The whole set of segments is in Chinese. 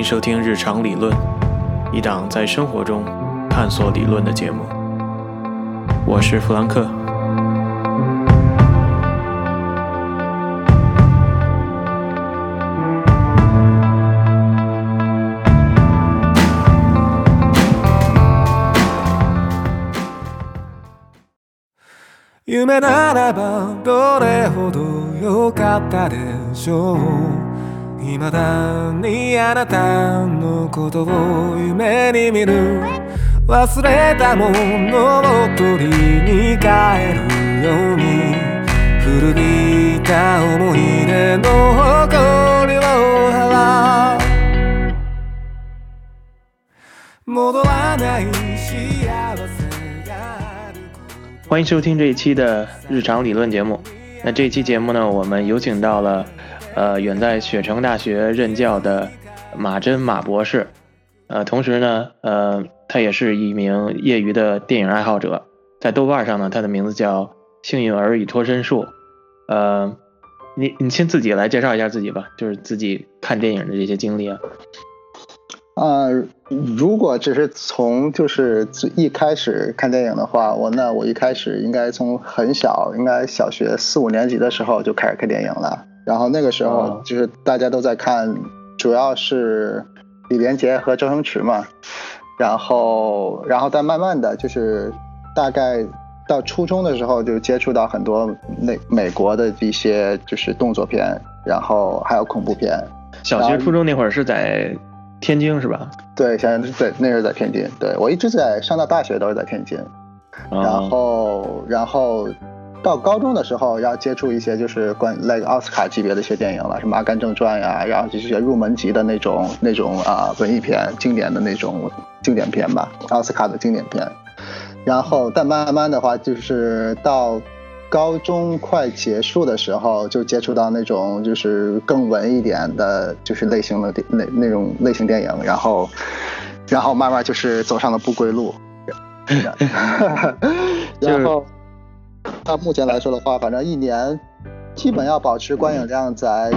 收听日常理论，一档在生活中探索理论的节目。我是弗兰克。 夢ならばどれほど良かったでしょう。未だにあなたのことを夢に見る。忘れたものを取りに帰るように、古びた思い出の誇りを払う。戻らない幸せ。 欢迎收听这一期的日常理论节目。那这一期节目呢，我们有请到了远在雪城大学任教的马真马博士。同时呢，他也是一名业余的电影爱好者。在豆瓣上呢，他的名字叫幸运儿与脱身术。你先自己来介绍一下自己吧，就是自己看电影的这些经历啊。 如果只是从就是一开始看电影的话，我一开始应该从很小，应该小学4、5年级的时候就开始看电影了。然后那个时候就是大家都在看，主要是李连杰和周星驰嘛。然后但慢慢的就是大概到初中的时候就接触到很多美国的一些就是动作片，然后还有恐怖片。 小学初中那会儿是在天津是吧？ 对，现在对，那时候在天津。对，我一直上到大学都是在天津。然后到高中的时候要接触一些就是奥斯卡级别的一些电影了，什么《阿甘正传》呀，然后就是些入门级的那种文艺片，经典的那种经典片吧，奥斯卡的经典片。然后但慢慢的话，就是到高中快结束的时候就接触到那种就是更文一点的就是类型的那种类型电影，然后慢慢就是走上了不归路。然后到目前来说的话，反正一年基本要保持观影量在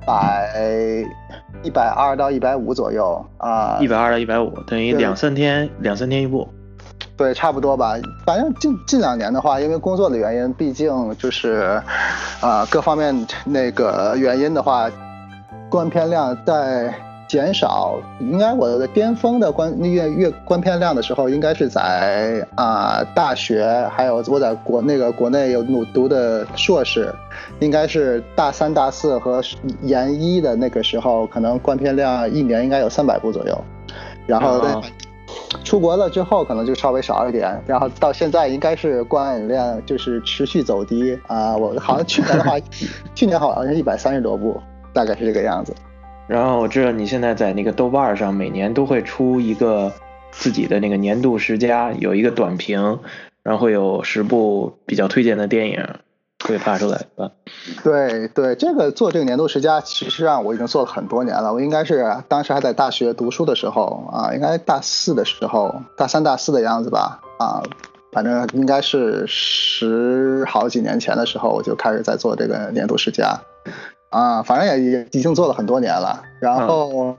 120到150左右啊。 120到150等于两三天一部。 对，差不多吧。反正近2年的话，因为工作的原因，毕竟就是各方面那个原因的话，观片量在减少。应该我的巅峰的观片量的时候，应该是在大学，还有我在国内有读的硕士，应该是大3、大4和研1的那个时候，可能观片量一年应该有300部左右。然后出国了之后可能就稍微少一点，然后到现在应该是观影量就是持续走低我好像去年的话去年好像是130多部，大概是这个样子。 然后我知道你现在在那个豆瓣上每年都会出一个自己的那个年度10佳，有一个短评，然后会有10部比较推荐的电影会发出来吧。对， 这个做这个年度10佳其实上我已经做了很多年了。我应该是当时还在大学读书的时候应该大4的时候，大3、大4的样子吧反正应该是10好几年前的时候我就开始在做这个年度10佳反正也已经做了很多年了。然后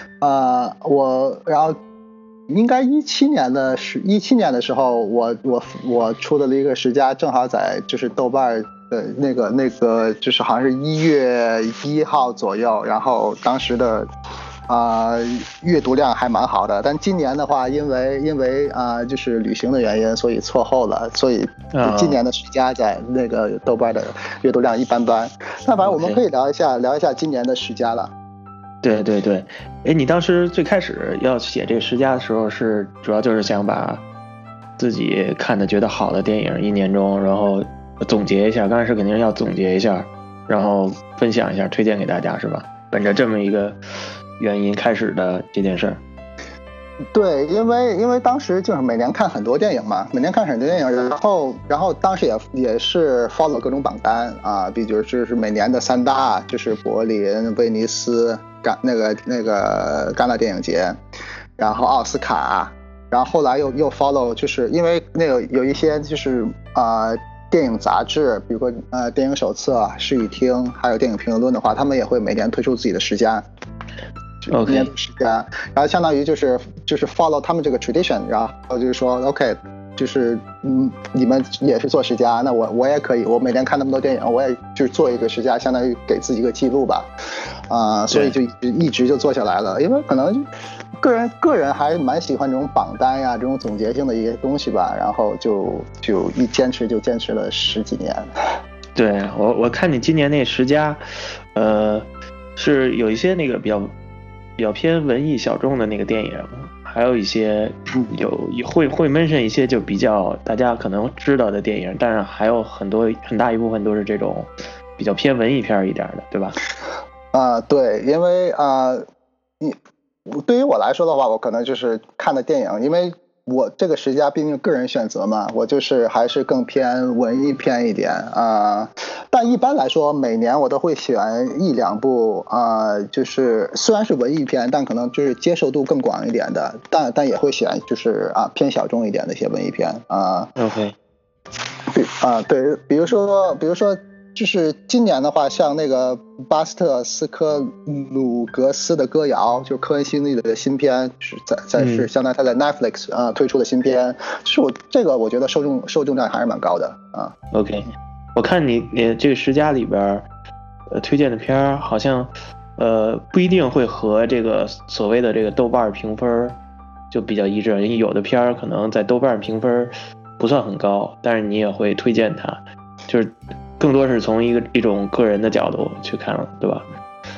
然后应该17年的时候我出的一个10佳，正好在就是豆瓣的那个就是好像是1月1号左右，然后当时的阅读量还蛮好的。但今年的话因为就是旅行的原因，所以错后了，所以今年的10佳在那个豆瓣的阅读量一般般。那反正我们可以聊一下今年的10佳了。 对，你当时最开始要写这个10佳的时候，是主要就是想把自己看的觉得好的电影一年中，然后总结一下，刚开始肯定要总结一下，然后分享一下，推荐给大家，是吧？本着这么一个原因开始的这件事儿。 对，因为当时就是每年看很多电影嘛，然后当时也是 follow 各种榜单比如就是每年的3大，就是柏林、威尼斯、那个戛纳电影节，然后奥斯卡，然后后来又 follow， 就是因为那个有一些就是电影杂志，比如说电影手册、视语听，还有电影评论的话，他们也会每年推出自己的10佳。 年度十佳，然后相当于就是 follow 他们这个 tradition， 然后就是说 OK， 就是你们也是做十佳，那我也可以，我每年看那么多电影，我也就是做一个十佳，相当于给自己一个记录吧，所以就一直就做下来了，因为可能个人还蛮喜欢这种榜单呀，这种总结性的一些东西吧，然后就坚持了10几年。 对，我看你今年那十佳，是有一些那个比较偏文艺小众的那个电影，还有一些会 mention 一些就比较大家可能知道的电影，但是还有很大一部分都是这种比较偏文艺片一点的，对吧？ 对，因为对于我来说的话，我可能就是看的电影，因为我这个十佳毕竟个人选择嘛，我就是还是更偏文艺片一点但一般来说每年我都会选1、2部就是虽然是文艺片，但可能就是接受度更广一点的，但也会选就是偏小众一点的一些文艺片 OK。 对，比如说就是今年的话，像那个巴斯特斯科鲁格斯的歌谣，就是科恩兄弟的新片，是相当于他在 Netflix 推出的新片，就是我觉得受众量还是蛮高的 OK， 我看你这个十佳里边推荐的片儿好像不一定会和这个所谓的这个豆瓣评分就比较一致，因为有的片儿可能在豆瓣评分不算很高，但是你也会推荐它，就是更多是从一种个人的角度去看了，对吧？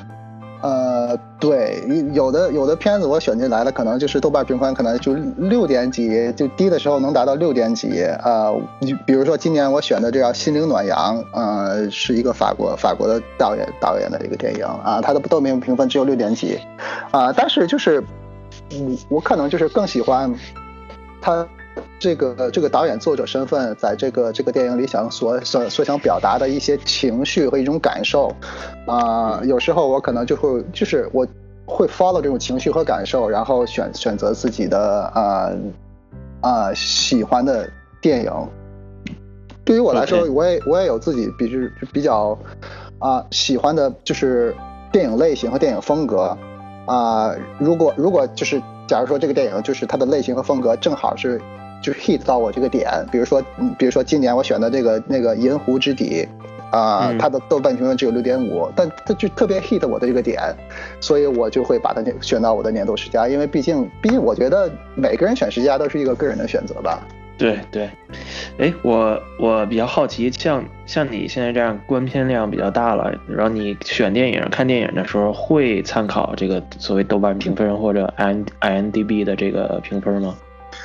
对，有的片子我选进来的可能就是豆瓣评分可能就6点几，就低的时候能达到6点几比如说今年我选的这叫《心灵暖阳》是一个法国的导演的一个电影他的豆瓣评分只有6点几但是就是我可能就是更喜欢他这个导演作者身份在这个电影里所想表达的一些情绪和一种感受有时候我可能就是我会 follow 这种情绪和感受，然后选择自己的喜欢的电影。对于我来说，我也有自己比较喜欢的就是电影类型和电影风格如果就是假如说这个电影就是它的类型和风格正好是就 hit 到我这个点，比如说今年我选的那个银湖之底它的豆瓣评分只有6.5，但它就特别 hit 我的这个点，所以我就会把它选到我的年度十佳，因为毕竟我觉得每个人选十佳都是一个个人的选择吧。 对，我比较好奇，像你现在这样观片量比较大了，然后你选电影看电影的时候会参考这个所谓豆瓣评分或者 IMDB 的这个评分吗？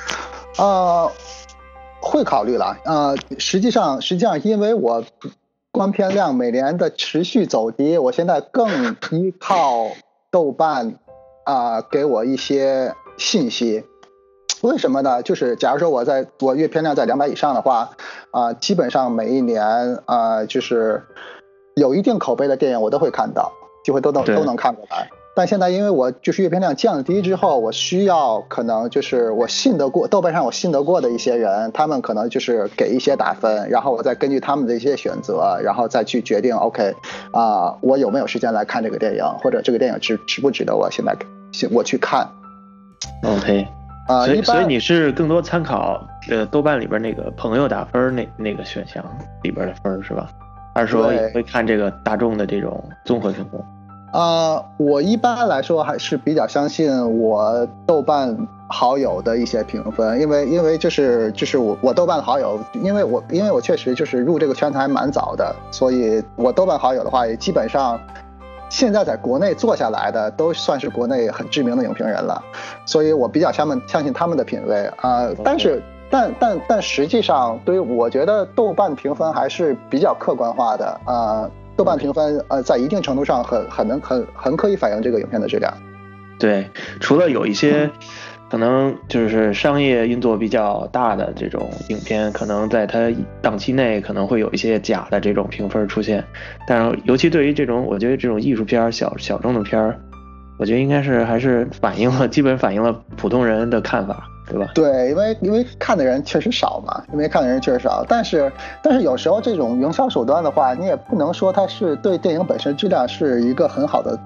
会考虑了实际上因为我观片量每年的持续走低，我现在更依靠豆瓣给我一些信息。为什么呢？就是假如说我阅片量在200以上的话基本上每一年就是有一定口碑的电影我都会看到，就会都能看过来。但现在因为我就是阅片量降低之后，我需要可能就是豆瓣上我信得过的一些人，他们可能就是给一些打分，然后我再根据他们的一些选择，然后再去决定 OK 我有没有时间来看这个电影，或者这个电影值不值得我现在我去看。 OK所以你是更多参考豆瓣里边那个朋友打分那个选项里边的分是吧？还是说也会看这个大众的这种综合评分？ 我一般来说还是比较相信我豆瓣好友的一些评分，因为就是我豆瓣好友，因为我确实就是入这个圈子还蛮早的，所以我豆瓣好友的话也基本上现在在国内做下来的都算是国内很知名的影评人了，所以我比较相信他们的品味但实际上对于我觉得豆瓣评分还是比较客观化的豆瓣评分在一定程度上很可以反映这个影片的质量。对， 除了有一些可能就是商业运作比较大的这种影片，可能在它档期内可能会有一些假的这种评分出现，但是尤其对于这种我觉得这种艺术片小众的片我觉得应该是还是基本反映了普通人的看法，对吧？ 对，因为看的人确实少嘛，但是有时候这种营销手段的话，你也不能说它是对电影本身质量是一个很好的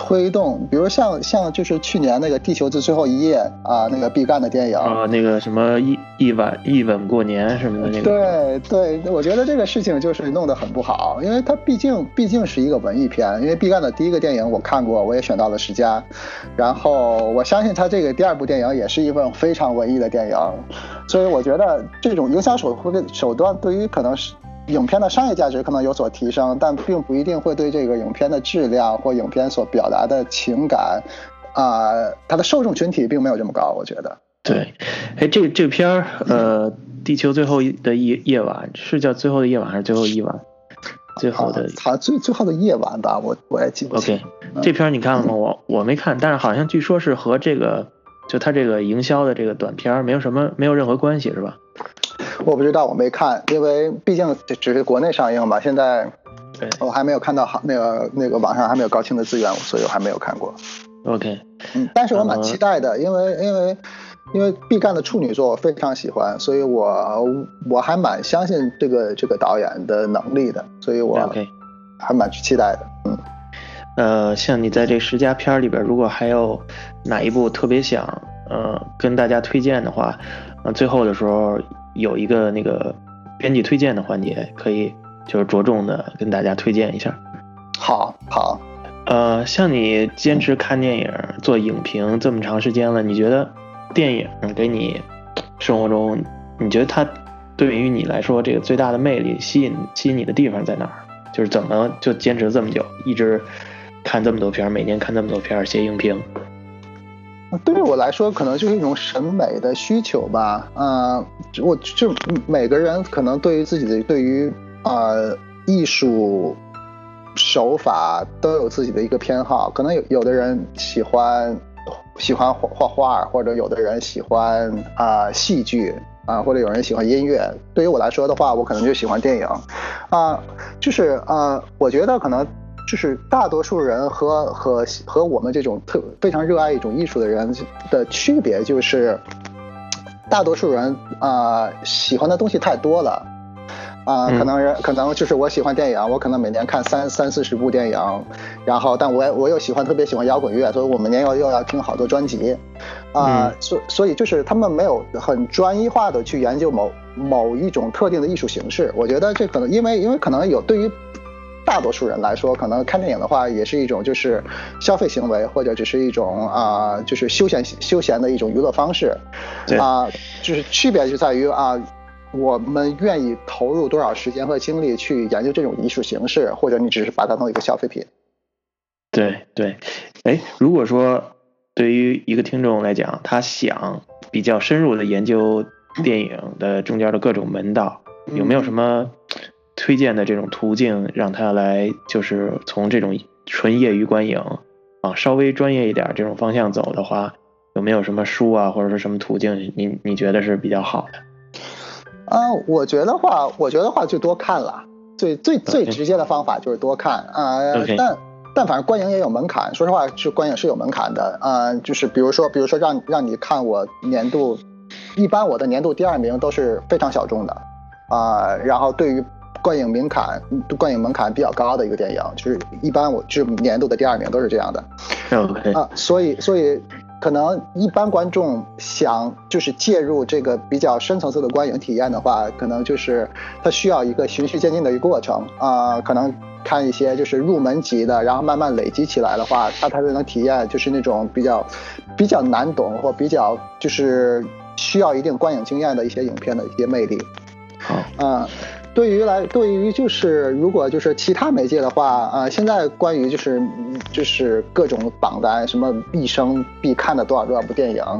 推动，比如像就是去年那个《地球之最后一夜》啊，那个毕赣的电影那个什么一吻过年什么的那个，对，我觉得这个事情就是弄得很不好，因为它毕竟是一个文艺片，因为毕赣的第一个电影我看过，我也选到了10佳，然后我相信他这个第2部电影也是一部非常文艺的电影，所以我觉得这种营销手段对于可能是影片的商业价值可能有所提升，但并不一定会对这个影片的质量或影片所表达的情感，它的受众群体并没有这么高，我觉得。 对，这片儿，地球最后的夜晚是叫最后的夜晚还是最后一晚？最后的最后的夜晚吧，我也记不清。 OK，这片你看了吗？我没看，但是好像据说是和这个就他这个营销的这个短片没有任何关系，是吧？ 我不知道，我没看，因为毕竟只是国内上映嘛，现在我还没有看到好那个网上还没有高清的资源，所以我还没有看过。 OK， 但是我蛮期待的，因为毕赣的处女作我非常喜欢，所以我还蛮相信这个导演的能力的，所以我还蛮期待的。像你在这10佳片里边，如果还有哪一部特别想跟大家推荐的话，最后的时候有一个那个编辑推荐的环节，可以就是着重的跟大家推荐一下。 好。 像你坚持看电影做影评这么长时间了，你觉得电影给你生活中，你觉得它对于你来说这个最大的魅力吸引你的地方在哪儿？就是怎么就坚持这么久，一直看这么多片，每年看这么多片，写影评？ 对于我来说，可能就是一种审美的需求吧。我就每个人可能对于自己的艺术手法都有自己的一个偏好，可能有的人喜欢画画，或者有的人喜欢戏剧或者有人喜欢音乐。对于我来说的话，我可能就喜欢电影就是我觉得可能就是大多数人和我们这种非常热爱一种艺术的人的区别，就是大多数人喜欢的东西太多了。可能就是我喜欢电影，我可能每年看30-40部电影，然后但我又特别喜欢摇滚乐，所以我每年又要听好多专辑，所以就是他们没有很专一化的去研究某一种特定的艺术形式。我觉得这可能因为可能对于大多数人来说，可能看电影的话也是一种就是消费行为，或者只是一种就是休闲的一种娱乐方式，就是区别就在于我们愿意投入多少时间和精力去研究这种艺术形式，或者你只是把它当一个消费品。 对，如果说对于一个听众来讲，他想比较深入的研究电影的中间的各种门道，有没有什么推荐的这种途径，让他来就是从这种纯业余观影稍微专业一点这种方向走的话，有没有什么书或者说什么途径你觉得是比较好的？ 我觉得话就多看了，最直接的方法就是多看但反正观影也有门槛，说实话是观影是有门槛的就是比如说让你看我一般我的年度第2名都是非常小众的然后对于观影门槛比较高的一个电影，就是一般我就是年度的第2名都是这样的所以可能一般观众想就是介入这个比较深层次的观影体验的话，可能就是他需要一个循序渐进的一个过程可能看一些就是入门级的，然后慢慢累积起来的话，他才能体验就是那种比较难懂或比较就是需要一定观影经验的一些影片的一些魅力。对于就是如果就是其他媒介的话现在关于就是各种榜单，什么一生必看的多少部电影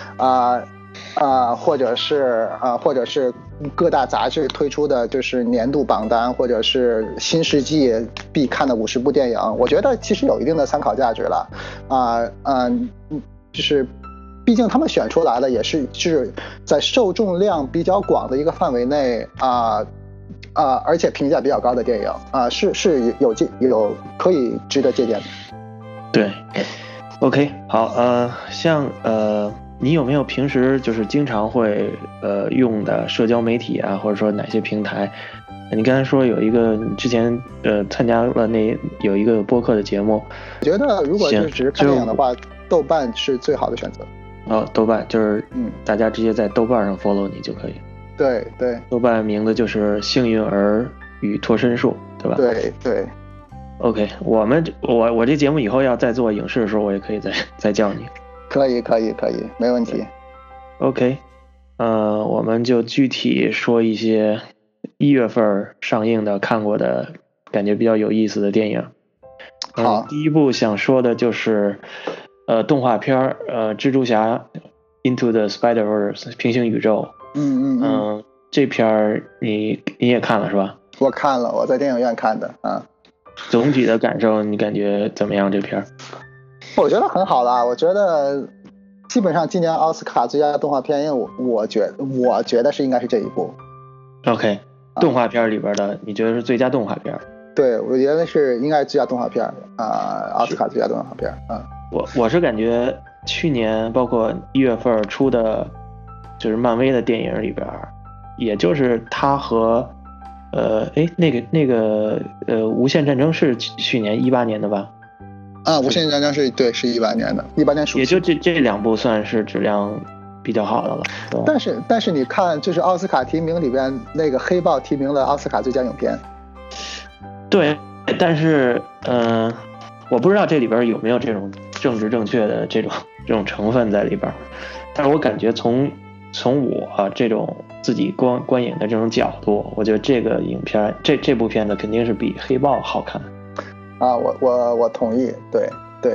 或者是各大杂志推出的就是年度榜单，或者是新世纪必看的50部电影，我觉得其实有一定的参考价值了就是毕竟他们选出来的也是在受众量比较广的一个范围内而且评价比较高的电影是有可以值得借鉴的。 对 OK 好像你有没有平时就是经常会用的社交媒体或者说哪些平台你刚才说有一个你之前参加了有一个播客的节目， 我觉得如果就只是看电影的话，豆瓣是最好的选择。 豆瓣就是大家直接在豆瓣上 follow 你就可以。 对对， 豆瓣名字就是幸运儿与脱身术，对吧？ 对对。 OK， 我这节目以后要再做影视的时候，我也可以再叫你。 可以，没问题。 OK， 我们就具体说一些1月份上映的看过的感觉比较有意思的电影。 好， 第一部想说的就是动画片蜘蛛侠 Into the Spider-Verse 平行宇宙。这片你也看了是吧？ 我看了，我在电影院看的啊。 总体的感受你感觉怎么样？这片我觉得很好啦，我觉得基本上今年奥斯卡最佳动画片，因为我觉得是应该是这一部。 OK， 动画片里边的你觉得是最佳动画片？ 对，我觉得是应该是最佳动画片奥斯卡最佳动画片我是感觉去年包括1月份出的，就是漫威的电影里边，也就是它和那个无限战争是去年18年的吧？ 无限战争是18年的，18年暑期。 也就这两部算是质量比较好的了。 但是你看，就是奥斯卡提名里边那个黑豹提名了奥斯卡最佳影片。 对，但是我不知道这里边有没有这种政治正确的这种成分在里边，但是我感觉从我这种自己观影的这种角度，我觉得这个影片这部片子肯定是比黑豹好看。 我同意，对，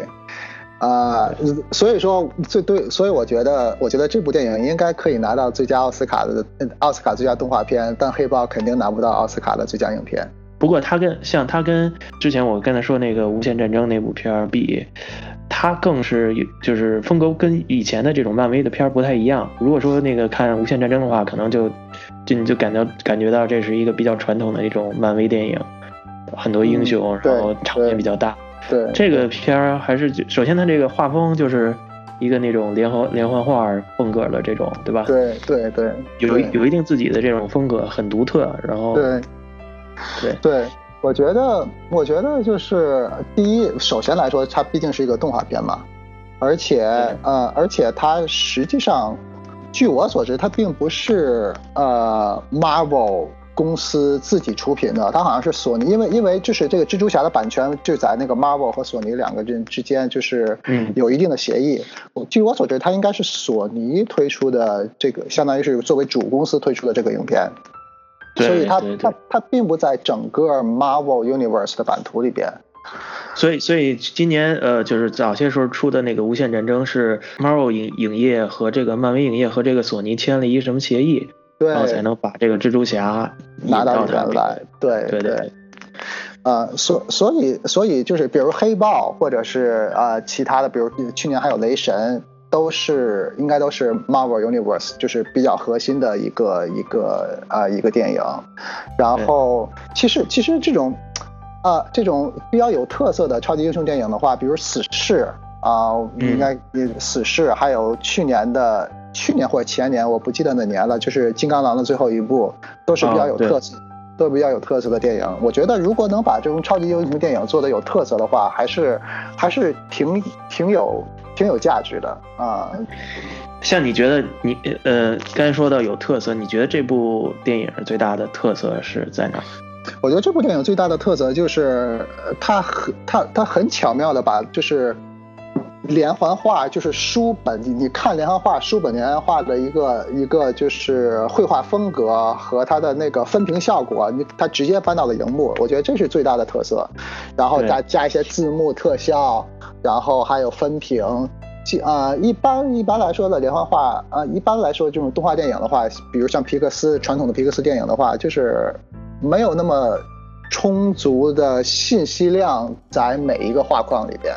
所以说所以我觉得这部电影应该可以拿到最佳奥斯卡最佳动画片，但黑豹肯定拿不到奥斯卡的最佳影片。 不过它跟之前我刚才说那个无限战争那部片比，它更是就是风格跟以前的这种漫威的片不太一样。如果说那个看无限战争的话，可能你就感觉到这是一个比较传统的一种漫威电影，很多英雄，然后场面比较大。 对， 这个片还是首先它这个画风就是一个那种连环画风格的这种，对吧？ 对， 有一定自己的这种风格，很独特。然后对，我觉得就是第一，首先来说，它毕竟是一个动画片嘛，而且它实际上，据我所知，它并不是Marvel 公司自己出品的，它好像是索尼，因为就是这个蜘蛛侠的版权就在那个 Marvel 和索尼两个人之间就是有一定的协议。据我所知，它应该是索尼推出的这个，相当于是作为主公司推出的这个影片。所以它并不在整个 Marvel Universe 的版图里边。 所以今年就是早些时候出的那个无限战争是 Marvel 影业和这个漫威影业和这个索尼签了一个什么协议，然后才能把这个蜘蛛侠拿到里面来。对。所以就是比如黑豹或者是其他的，比如去年还有雷神。应该都是 Marvel Universe 就是比较核心的一个电影。然后其实这种比较有特色的超级英雄电影的话，比如死侍应该死侍，还有去年或者前年我不记得哪年了，就是金刚狼的最后一部，都是比较有特色。都比较有特色的电影。我觉得如果能把这种超级英雄电影做得有特色的话，还是挺有价值的像你觉得你刚才说到有特色，你觉得这部电影最大的特色是在哪？ 我觉得这部电影最大的特色就是它很巧妙的把就是连环画，就是书本，你看连环画书本连环画的一个就是绘画风格和它的那个分屏效果，它直接搬到了荧幕，我觉得这是最大的特色。然后加一些字幕特效，然后还有分屏。一般来说的连环画一般来说这种动画电影的话，比如像传统的皮克斯电影的话，就是没有那么充足的信息量在每一个画框里边。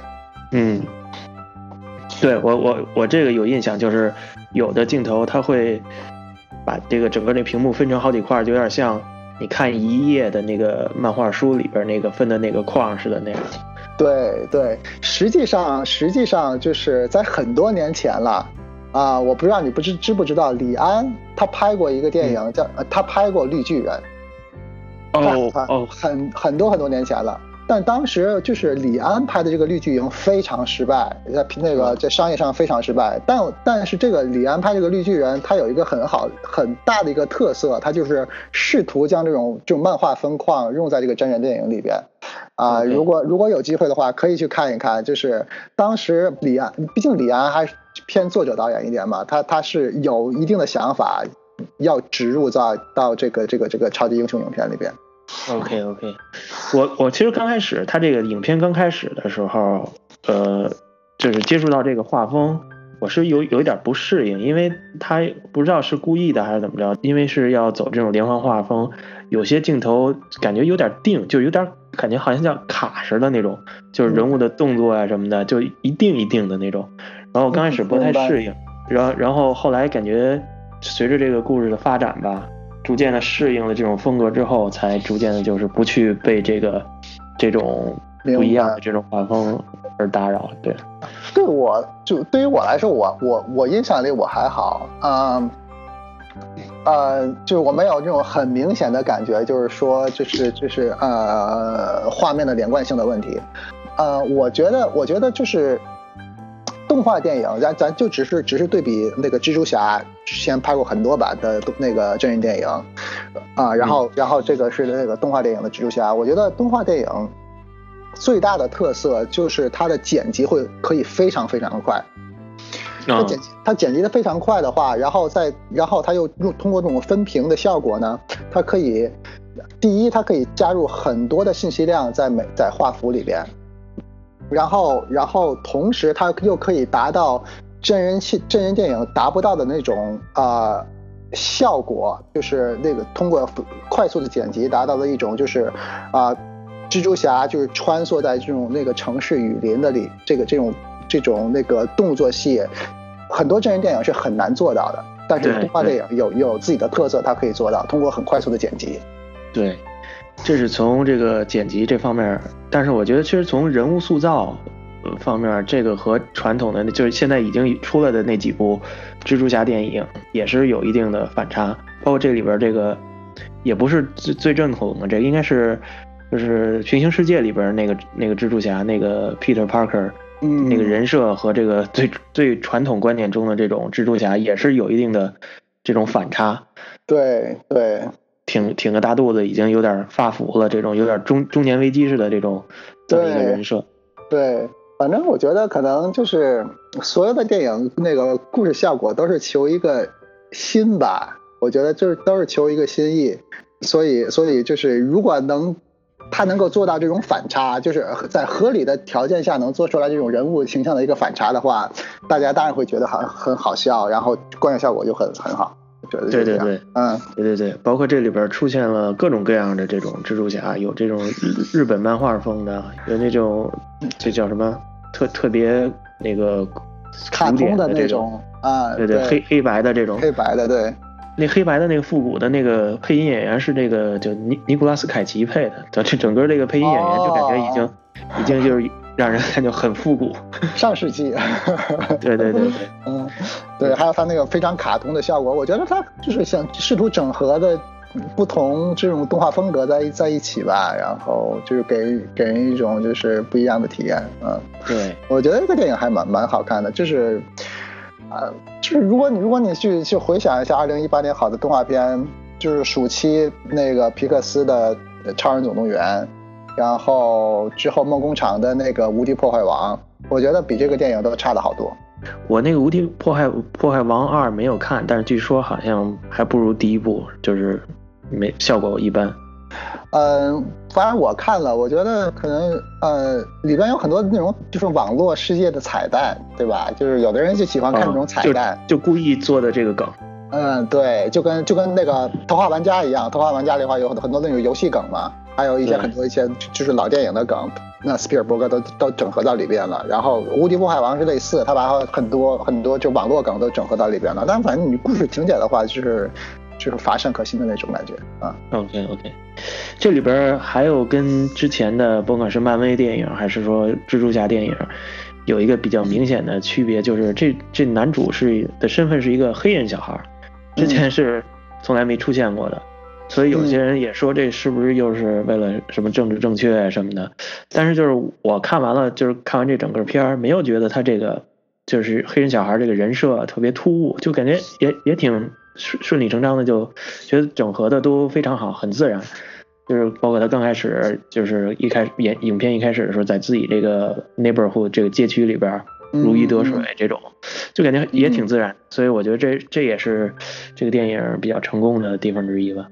对，我这个有印象，就是有的镜头它会把这个整个那屏幕分成好几块，就有点像你看一页的那个漫画书里边那个分的那个框似的那样。 对，实际上就是在很多年前了我不知道你知不知道，李安他拍过一个电影他拍过绿巨人。 很多年前了。但当时就是李安拍的这个绿巨营非常失败，在商业上非常失败。但是这个李安拍这个绿巨人，他有一个很大的一个特色，他就是试图将这种漫画风框用在这个真人电影里边。如果有机会的话，可以去看一看。就是当时李安，毕竟李安还是偏作者导演一点嘛，他是有一定的想法要植入到这个超级英雄影片里边。 OK， 我其实刚开始他这个影片刚开始的时候，就是接触到这个画风，我是有一点不适应，因为他不知道是故意的还是怎么着，因为是要走这种连环画风，有些镜头感觉有点定，就有点感觉好像像卡似的那种，就是人物的动作啊什么的，就一定的那种。然后我刚开始不太适应，然后后来感觉随着这个故事的发展吧，逐渐的适应了这种风格之后，才逐渐的就是不去被这种不一样的这种画风而打扰。对， 对于我来说，我印象里我还好，就是我没有这种很明显的感觉，就是说就是画面的连贯性的问题。我觉得就是动画电影，咱就只是对比那个蜘蛛侠之前拍过很多版的那个真人电影然后这个是那个动画电影的蜘蛛侠。我觉得动画电影最大的特色就是它的剪辑可以非常非常的快。它剪辑的非常快的话，然后它又通过这种分屏的效果呢，它可以它可以加入很多的信息量在画幅里边。然后同时它又可以达到真人电影达不到的那种效果，就是那个通过快速的剪辑达到的一种就是蜘蛛侠就是穿梭在这种那个城市雨林的里，这种那个动作戏，很多真人电影是很难做到的，但是动画电影有自己的特色，它可以做到通过很快速的剪辑。 对，这是从这个剪辑这方面，但是我觉得其实从人物塑造方面，这个和传统的就是现在已经出了的那几部蜘蛛侠电影也是有一定的反差，包括这里边这个也不是最正统的，这个应该是就是平行世界里边那个蜘蛛侠那个 Peter Parker 那个人设和这个最传统观念中的这种蜘蛛侠也是有一定的这种反差。 对， 挺个大肚子，已经有点发福了，这种有点中年危机似的这种一个人设。 对，反正我觉得可能就是所有的电影那个故事效果都是求一个心吧，我觉得就是都是求一个心意，所以就是如果他能够做到这种反差，就是在合理的条件下能做出来这种人物形象的一个反差的话，大家当然会觉得很好笑，然后观影效果就很好。 对，包括这里边出现了各种各样的这种蜘蛛侠，有这种日本漫画风的，有那种这叫什么特别那个卡通的那种对，黑白的这种， 黑白的对。 那黑白的那个复古的那个配音演员是这个就尼古拉斯凯奇配的，这整个这个配音演员就感觉已经就是让人感觉很复古， 上世纪。 对， 对，还有他那个非常卡通的效果，我觉得他就是想试图整合的不同这种动画风格在一起吧，然后就是给人一种就是不一样的体验。 对， 我觉得这个电影还蛮好看的，就是如果你去回想一下2018年好的动画片，就是暑期那个皮克斯的超人总动员，然后之后梦工厂的那个无敌破坏王，我觉得比这个电影都差了好多。 我那个无敌破坏王2没有看，但是据说好像还不如第一部，就是效果一般。 反正我看了，我觉得可能里边有很多那种就是网络世界的彩蛋，对吧？就是有的人就喜欢看这种彩蛋， 就故意做的这个梗。 对，就跟那个头号玩家一样，头号玩家里的话有很多那种游戏梗嘛，还有很多一些就是老电影的梗，那斯皮尔伯格都整合到里边了。然后无敌破坏王是类似，他把很多就网络梗都整合到里边了。但反正你故事情节的话，就是乏善可心的那种感觉啊。 OK， 这里边还有跟之前的甭管是漫威电影还是说蜘蛛侠电影有一个比较明显的区别，就是这男主的身份是一个黑人小孩，之前是从来没出现过的。 所以有些人也说这是不是又是为了什么政治正确什么的。但是就是我看完了，就是看完这整个片儿，没有觉得他这个就是黑人小孩这个人设特别突兀，就感觉也挺顺理成章的，就觉得整合的都非常好，很自然。就是包括他刚开始就是影片一开始的时候，在自己这个 neighborhood 这个街区里边如鱼得水这种，就感觉也挺自然。所以我觉得这也是这个电影比较成功的地方之一吧。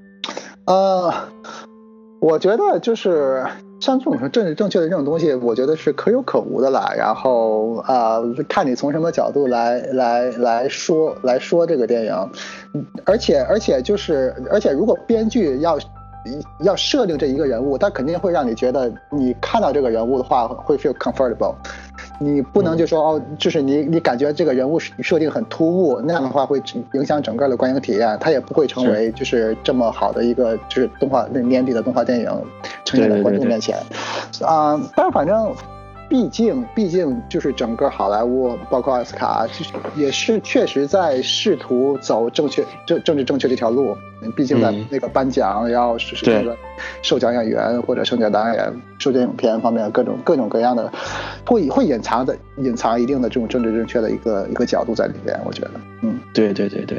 我觉得就是像这种政治正确的这种东西，我觉得是可有可无的啦。然后看你从什么角度来说这个电影，而且如果编剧要设定这一个人物，他肯定会让你觉得你看到这个人物的话会 feel comfortable。你不能就说就是你感觉这个人物设定很突兀，那样的话会影响整个的观影体验，它也不会成为就是这么好的一个就是年底的动画电影呈现在观众面前。但是反正毕竟就是整个好莱坞包括奥斯卡也是确实在试图走政治正确这条路。毕竟在那个颁奖，然后是这个受奖演员或者胜奖导演、受奖影片方面各种各样的，会隐藏一定的这种政治正确的一个角度在里边，我觉得。 对。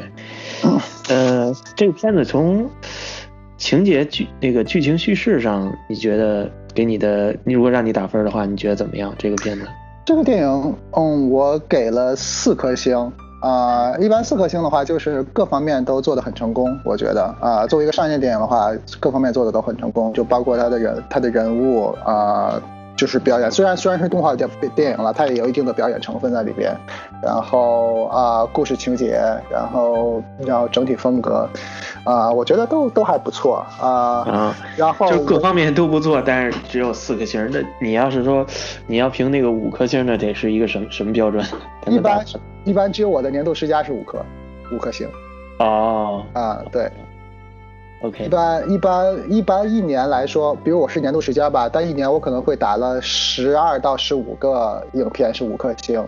这个片子从情节剧情叙事上，你觉得你如果让你打分的话，你觉得怎么样？这个片子？ 这个电影，我给了4颗星。一般4颗星的话，就是各方面都做得很成功，我觉得作为一个商业电影的话，各方面做得都很成功，就包括他的人物就是表演，虽然是动画电影了，它也有一定的表演成分在里边。然后故事情节，然后整体风格，我觉得都还不错然后就各方面都不错，但是只有4颗星。那你要是说你要评那个5颗星的，得是一个什么标准？ 一般只有我的年度十佳是5颗星。对。 OK， 一般一年来说，比如我是年度十佳吧，但一年我可能会打了12到15个影片是5颗星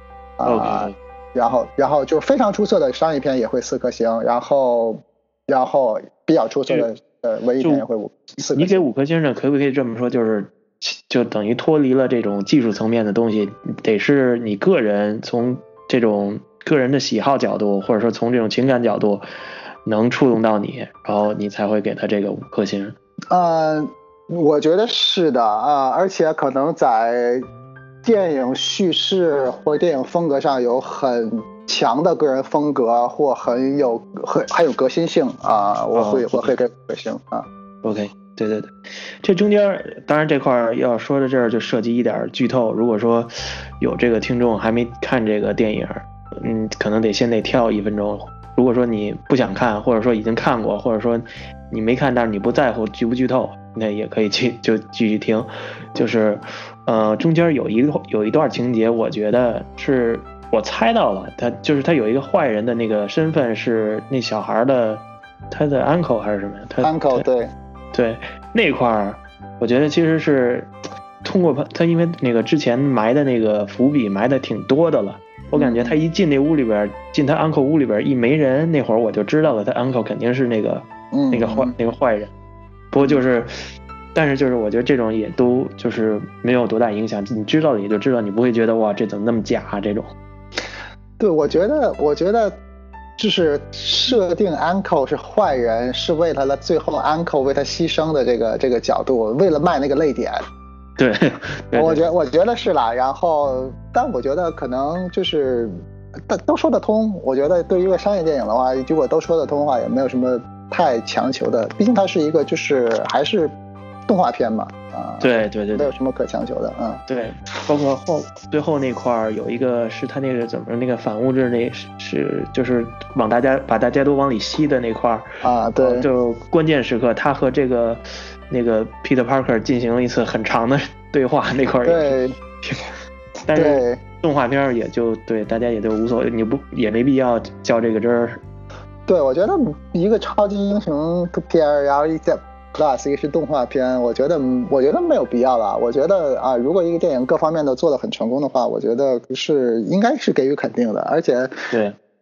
，OK， 然后就是非常出色的商业片也会4颗星，然后比较出色的文艺片也会4颗星。 你给5颗星呢，可不可以这么说，就等于脱离了这种技术层面的东西，得是你个人从这种个人的喜好角度，或者说从这种情感角度能触动到你，然后你才会给他这个5颗星。 我觉得是的而且可能在电影叙事或电影风格上有很强的个人风格，或很有革新性我会给5颗星 OK， 对，这中间当然这块要说到这儿就涉及一点剧透，如果说有这个听众还没看这个电影，可能先得跳1分钟。如果说你不想看，或者说已经看过，或者说你没看但是你不在乎剧不剧透，那也可以就继续听。就是中间有一段情节，我觉得是我猜到了，他有一个坏人的那个身份是那小孩的他的 uncle 还是什么呀 ？uncle 对那块儿，我觉得其实是通过他因为那个之前埋的那个伏笔埋的挺多的了。我感觉他一进那屋里边，进他 uncle 屋里边一没人，那会儿我就知道了，他 uncle 肯定是那个坏人。不过但是就是我觉得这种也都就是没有多大影响，你知道了也就知道，你不会觉得哇这怎么那么假这种。 对，我觉得就是设定 uncle 是坏人，是为了最后 uncle 为他牺牲的这个角度，为了卖那个泪点。 对， 我觉得是啦。然后，但我觉得可能就是都说得通。我觉得对于一个商业电影的话，如果都说得通的话，也没有什么太强求的。毕竟它是一个就是还是动画片嘛对， 没有什么可强求的对，包括最后那块有一个是他那个怎么说那个反物质那是就是把大家都往里吸的那块对， 就关键时刻他和那个 Peter Parker 进行了一次很长的对话，那块对， 但是动画片也就对大家也就无所谓，也没必要较这个真儿。 对，我觉得一个超级英雄片，然后再 plus 一个是动画片，我觉得没有必要了。我觉得如果一个电影各方面都做得很成功的话，我觉得应该是给予肯定的，而且对。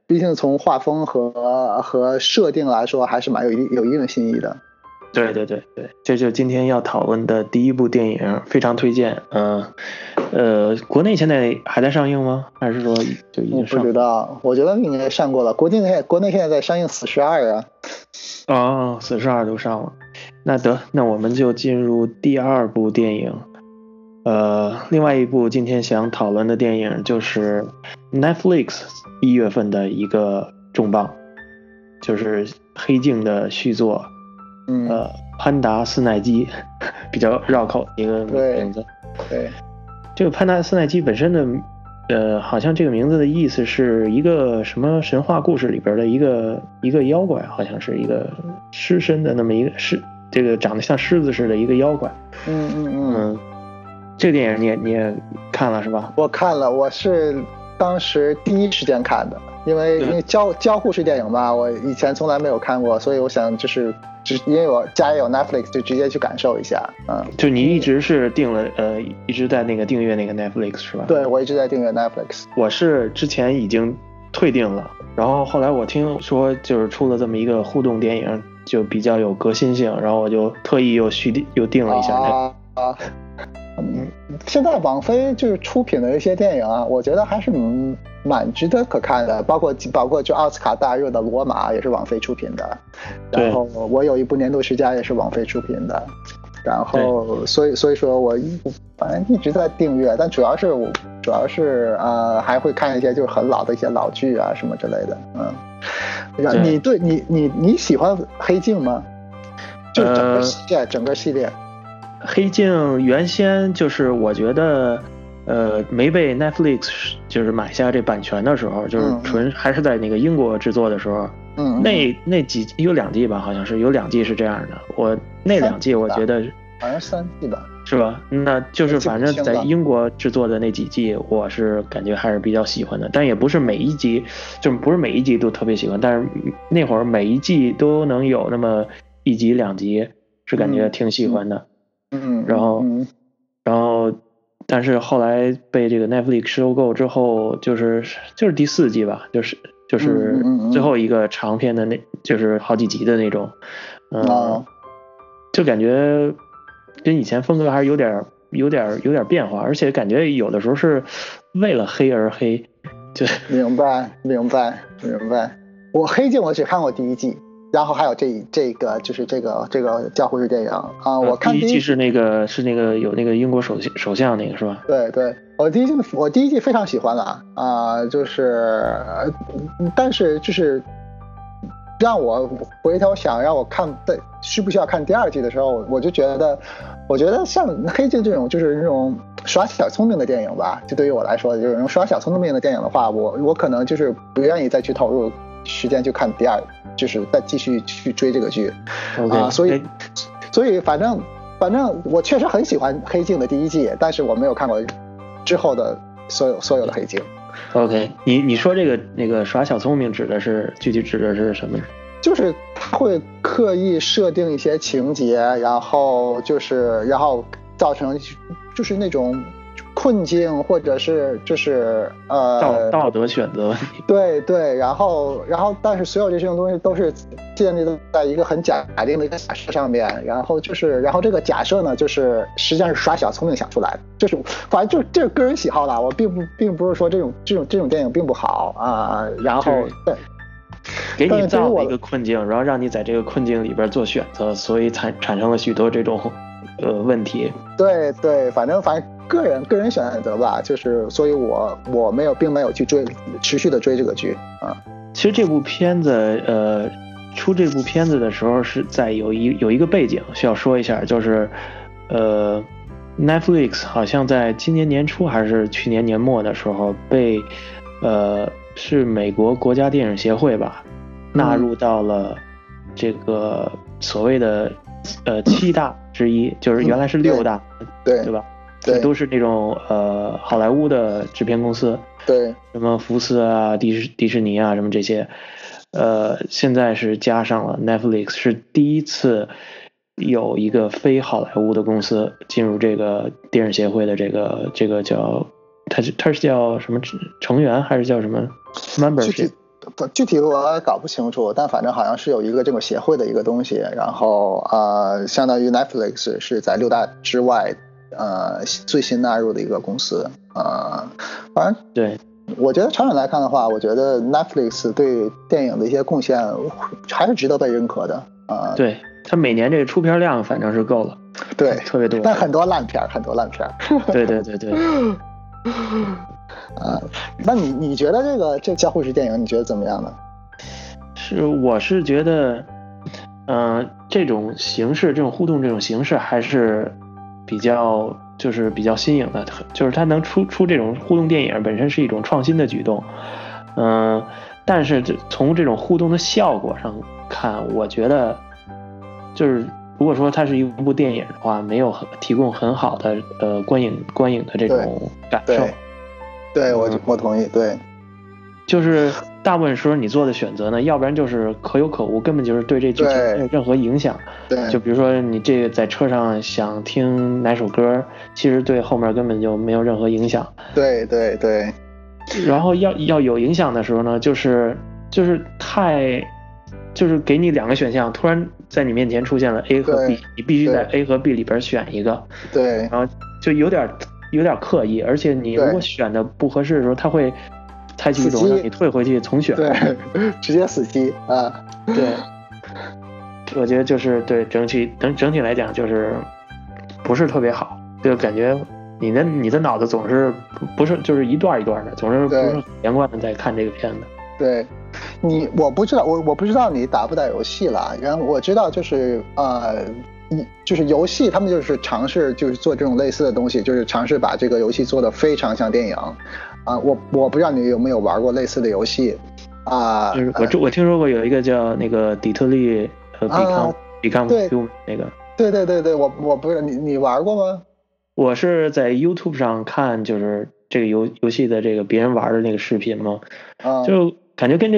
毕竟从画风和设定来说，还是蛮有一定的新意的。 对，这就是今天要讨论的第一部电影，非常推荐。国内现在还在上映吗？还是说就已经上？ 不知道，我觉得应该上过了。国内现在在上映42啊。 哦，42都上了。那我们就进入第二部电影。另外一部今天想讨论的电影就是 Netflix 1月份的一个重磅，就是《黑镜》的续作。潘达斯奈基，比较绕口一个名字。 对， 这个潘达斯奈基本身的，好像这个名字的意思是一个什么神话故事里边的一个妖怪，好像是一个狮身的那么一个这个长得像狮子似的一个妖怪。这个电影你也看了是吧？ 我看了，我是当时第一时间看的，因为交互式电影吧，我以前从来没有看过，所以我想就是因为我家也有 Netflix， 就直接去感受一下。 就你一直是一直在那个订阅那个 Netflix 是吧？ 对，我一直在订阅 Netflix。 我是之前已经退订了，然后后来我听说就是出了这么一个互动电影，就比较有革新性，然后我就特意又订了一下。 现在网飞就是出品的一些电影啊，我觉得还是蛮值得可看的，包括就奥斯卡大热的《罗马》也是网飞出品的，然后我有一部《年度十佳》也是网飞出品的，然后所以说我反正一直在订阅，但主要是还会看一些就是很老的一些老剧啊什么之类的。你喜欢《黑镜》吗？就是整个系列。 黑镜原先就是我觉得没被 Netflix 就是买下这版权的时候，就是还是在那个英国制作的时候，那有2季吧，好像是有2季是这样的。我那2季我觉得好像3季吧， 是吧？那就是反正在英国制作的那几季，我是感觉还是比较喜欢的，但也不是每一集，就是不是每一集都特别喜欢，但是那会儿每一季都能有那么1集2集，是感觉挺喜欢的。然后，但是后来被这个 Netflix 收购之后，就是第4季吧，就是最后一个长篇的就是好几集的那种，就感觉跟以前风格还是有点变化，而且感觉有的时候是为了黑而黑，就明白。我黑镜我只看过第1季。然后还有这个就是这个交互式电影啊，我看第一季是那个有那个英国首相那个是吧？ 对，我第一季非常喜欢了但是就是让我回头想让我看需不需要看第2季的时候，我觉得像黑镜这种就是那种耍小聪明的电影吧，就对于我来说就是那种耍小聪明的电影的话，我可能就是不愿意再去投入时间去看就是再继续去追这个剧所以反正我确实很喜欢黑镜的第1季，但是我没有看过之后的所有的黑镜。 OK， 你说那个耍小聪明具体指的是什么？ 就是他会刻意设定一些情节，然后造成就是那种困境，或者是就是道德选择问题。 对，然后但是所有这些东西都是建立在一个很假定的一个假设上面，然后这个假设呢，就是实际上是耍小聪明想出来的，就是反正这是个人喜好啦，我并不是说这种电影并不好然后对。 给你造了一个困境，然后让你在这个困境里边做选择，所以产生了许多这种问题。 对，反正个人选择吧，就是所以我并没有去持续的追这个剧啊。 其实这部片子出这部片子的时候是在有一个背景需要说一下，就是Netflix 好像在今年年初还是去年年末的时候被是美国国家电影协会吧纳入到了这个所谓的7大之一，就是原来是6大，对吧？对，都是那种好莱坞的制片公司， 对， 什么福斯啊、迪士尼啊什么这些，现在是加上了 Netflix， 是第一次有一个非好莱坞的公司进入这个电影协会的这个叫它是叫什么成员还是叫什么 membership？ 具体我搞不清楚，但反正好像是有一个这种协会的一个东西，然后相当于 Netflix 是在6大之外最新纳入的一个公司反正对， 我觉得长远来看的话，我觉得 Netflix 对电影的一些贡献还是值得被认可的对，它每年这个出片量反正是够了， 对， 特别多， 但很多烂片对对对对。 那你觉得这交互式电影你觉得怎么样呢？ 我是觉得这种形式，这种互动这种形式还是比较新颖的，就是它能出这种互动电影本身是一种创新的举动。但是从这种互动的效果上看，我觉得就是如果说它是一部电影的话，没有提供很好的观影的这种感受。 对，我同意。对， 就是大部分时候你做的选择呢，要不然就是可有可无，根本就是对这剧情没有任何影响。 对， 就比如说你这个在车上想听哪首歌，其实对后面根本就没有任何影响。 对对对。 然后要有影响的时候呢，就是给你2个选项，突然在你面前出现了 A 和 B， 你必须在 A 和 B 里边选一个。 对， 然后就有点刻意，而且你如果选的不合适的时候，他会采取一种让你退回去重选。 对，直接死机啊。 对，我觉得就是对整体来讲就是不是特别好，就感觉你的脑子总是不是就是一段一段的，总是不是很连贯的在看这个片子。 对，我不知道你打不打游戏了，然后我知道就是就是游戏他们就是尝试就是做这种类似的东西，就是尝试把这个游戏做得非常像电影我不知道你有没有玩过类似的游戏就是我听说过有一个叫那个底特律Become Human 那个。 对，我不是你玩过吗？ 我是在 YouTube 上看就是这个游戏的这个别人玩的那个视频嘛，就感觉跟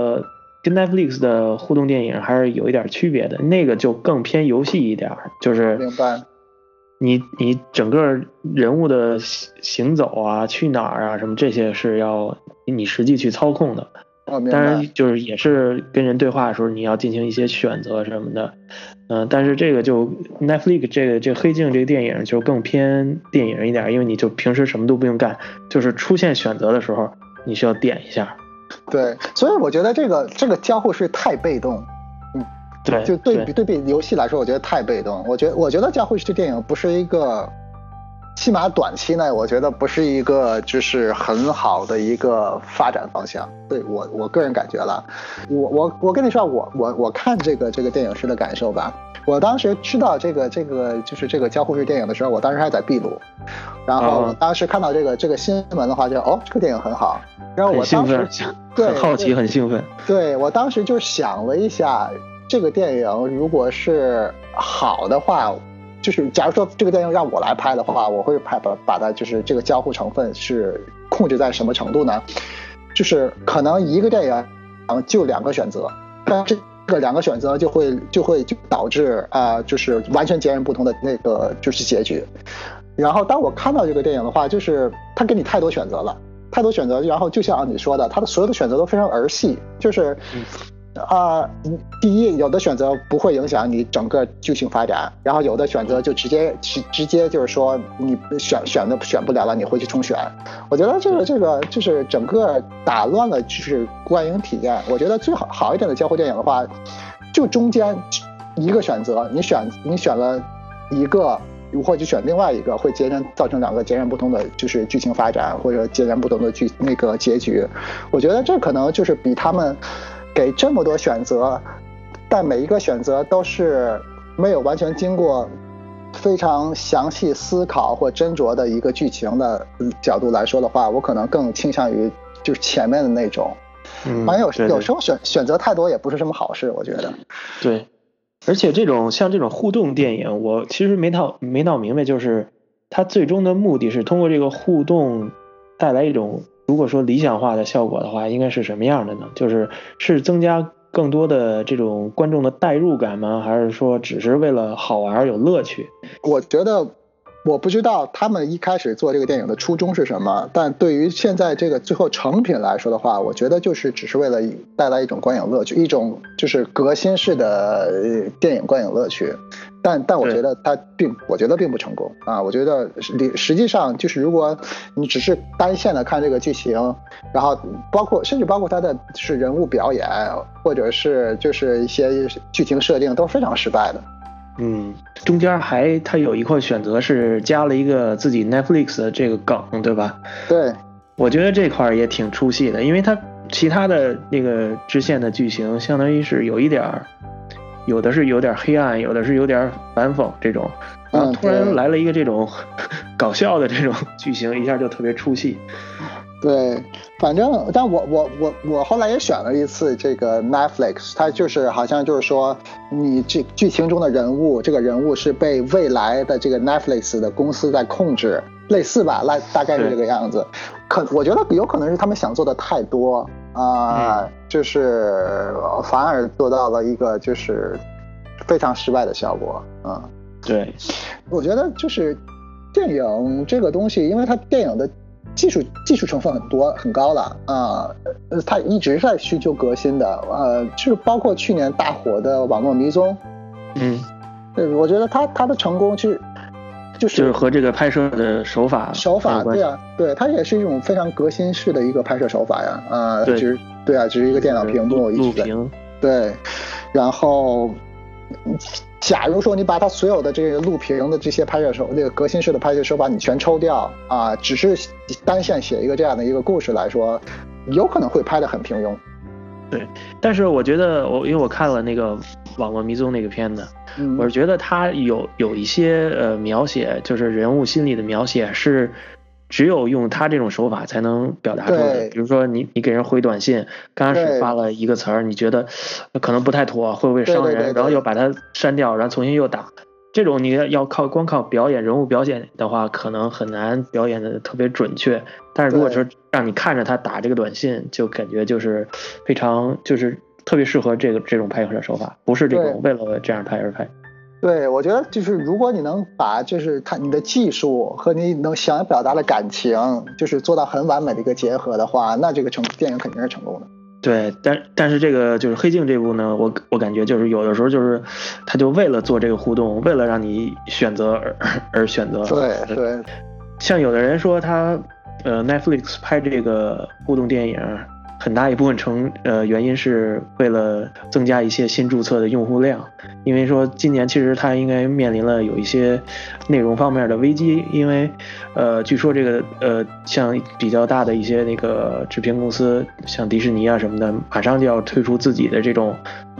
Netflix 的互动电影还是有一点区别的，那个就更偏游戏一点，就是明白。 你整个人物的行走啊、去哪儿啊什么这些是要你实际去操控的。当然就是也是跟人对话的时候你要进行一些选择什么的。但是这个就 Netflix 这个黑镜这个电影就更偏电影一点，因为你就平时什么都不用干，就是出现选择的时候你需要点一下。 对，所以我觉得这个交互是太被动。 对， 就对比游戏来说，我觉得太被动。我觉得交互式电影不是一个，起码短期内我觉得不是一个就是很好的一个发展方向。对我个人感觉了。我跟你说我看这个电影时的感受吧。我当时知道这个就是这个交互式电影的时候，我当时还在秘鲁，然后我当时看到这个新闻的话，就这个电影很好，然后我当时很好奇很兴奋。 对，我当时就想了一下，这个电影如果是好的话，就是假如说这个电影让我来拍的话，我会把它就是这个交互成分是控制在什么程度呢？就是可能一个电影就2个选择，但是这个2个选择就导致就是完全截然不同的那个就是结局。然后当我看到这个电影的话，就是它给你太多选择了，然后就像你说的，它的所有的选择都非常儿戏，就是第一，有的选择不会影响你整个剧情发展，然后有的选择就直接就是说你选不了了，你会去重选。我觉得这个就是整个打乱了就是观影体验。我觉得最好一点的交互电影的话，就中间一个选择，你选了一个，或者选另外一个，会造成2个截然不同的就是剧情发展，或者截然不同的那个结局。我觉得这可能就是比他们给这么多选择，但每一个选择都是没有完全经过非常详细思考或斟酌的一个剧情的角度来说的话，我可能更倾向于就是前面的那种。有时候选择太多也不是什么好事，我觉得。 对，而且像这种互动电影，我其实没闹明白，就是它最终的目的是通过这个互动带来一种，如果说理想化的效果的话，应该是什么样的呢？是增加更多的这种观众的代入感吗？还是说只是为了好玩有乐趣？ 我觉得我不知道他们一开始做这个电影的初衷是什么，但对于现在这个最后成品来说的话，我觉得就是只是为了带来一种观影乐趣，一种就是革新式的电影观影乐趣。但我觉得我觉得并不成功啊！我觉得实际上就是如果你只是单线的看这个剧情，然后甚至包括它的就是人物表演，或者是就是一些剧情设定都非常失败的。 中间他有一块选择是加了一个自己 Netflix 的这个梗，对吧？ 对， 我觉得这块也挺出戏的，因为它其他的那个支线的剧情相当于是有的是有点黑暗，有的是有点反讽这种，然后突然来了一个这种搞笑的这种剧情，一下就特别出戏。 对，反正但我后来也选了一次这个 Netflix， 它就是好像就是说你这剧情中的人物，这个人物是被未来的这个 Netflix 的公司在控制，类似吧，大概是这个样子。我觉得有可能是他们想做的太多就是反而做到了一个就是非常失败的效果。 对， 我觉得就是电影这个东西，因为它电影的技术成分很高了它一直在需求革新的就是包括去年大火的《网络迷踪》。我觉得它的成功就是和这个拍摄的手法对啊，对，它也是一种非常革新式的一个拍摄手法呀只是一个电脑屏幕录屏， 对，然后假如说你把它所有的这个录屏的这些那个革新式的拍摄手法你全抽掉只是单线写一个这样的一个故事来说，有可能会拍得很平庸。 对，但是我觉得因为我看了那个网络迷踪那个片子，我是觉得它有一些描写，就是人物心理的描写是只有用他这种手法才能表达出来的。比如说你给人回短信，刚开始发了一个词儿，你觉得可能不太妥，会不会伤人，然后又把它删掉，然后重新又打。这种你要光靠表演人物表演的话，可能很难表演的特别准确。但是如果说让你看着他打这个短信，就感觉就是非常就是特别适合这种拍摄手法，不是这种为了这样拍而拍。 对，我觉得就是如果你能把就是你的技术和你能想表达的感情，就是做到很完美的一个结合的话，那这个电影肯定是成功的。 对，但是这个就是黑镜这部呢，我感觉就是有的时候就是他就为了做这个互动，为了让你选择而选择。 对， 像有的人说他Netflix 拍这个互动电影很大一部分原因是为了增加一些新注册的用户量，因为说今年其实它应该面临了有一些内容方面的危机，因为据说这个像比较大的一些那个制片公司，像迪士尼什么的，马上就要推出自己的这种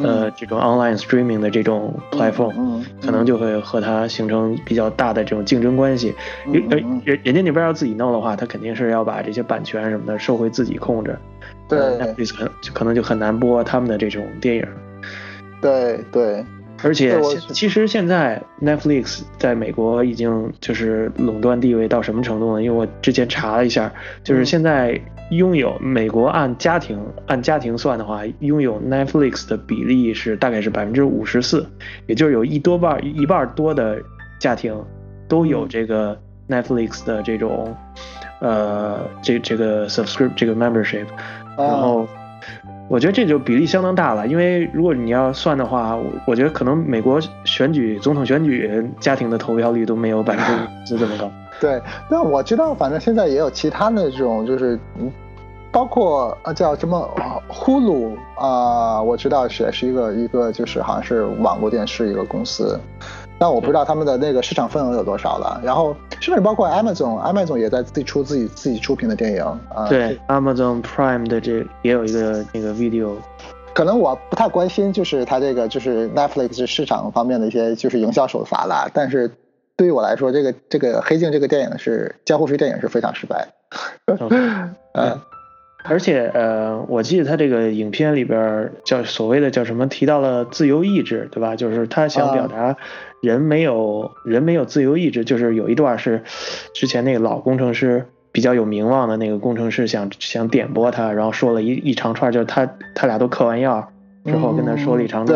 online streaming 的这种 platform，可能就会和它形成比较大的这种竞争关系。人家那边要自己弄的话，他肯定是要把这些版权什么的收回自己控制。 对 ，Netflix 可能就很难播他们的这种电影。 对， 而且其实现在 Netflix 在美国已经就是垄断地位到什么程度呢？因为我之前查了一下，就是现在拥有美国按家庭算的话，拥有 Netflix 的比例大概是54%，也就是有一半多的家庭都有这个 Netflix 的这种这个 subscribe 这个 membership。然后我觉得这就比例相当大了，因为如果你要算的话，我觉得可能美国总统选举家庭的投票率都没有50%这么高。 对，那我知道反正现在也有其他的这种就是包括叫什么Hulu我知道是一个就是好像是网络电视一个公司，但我不知道他们的那个市场份额有多少了。然后甚至包括 Amazon 也在自己出品的电影对 Amazon Prime 的这也有一个那个 video。 可能我不太关心就是它这个就是 Netflix 市场方面的一些就是营销手法了，但是对于我来说，这个黑镜这个电影交互式电影是非常失败的。 而且我记得他这个影片里边所谓的叫什么提到了自由意志，对吧？就是他想表达人没有自由意志，就是有一段是之前那个老工程师比较有名望的那个工程师想点拨他，然后说了一长串，就是他俩都嗑完药之后跟他说了一长串。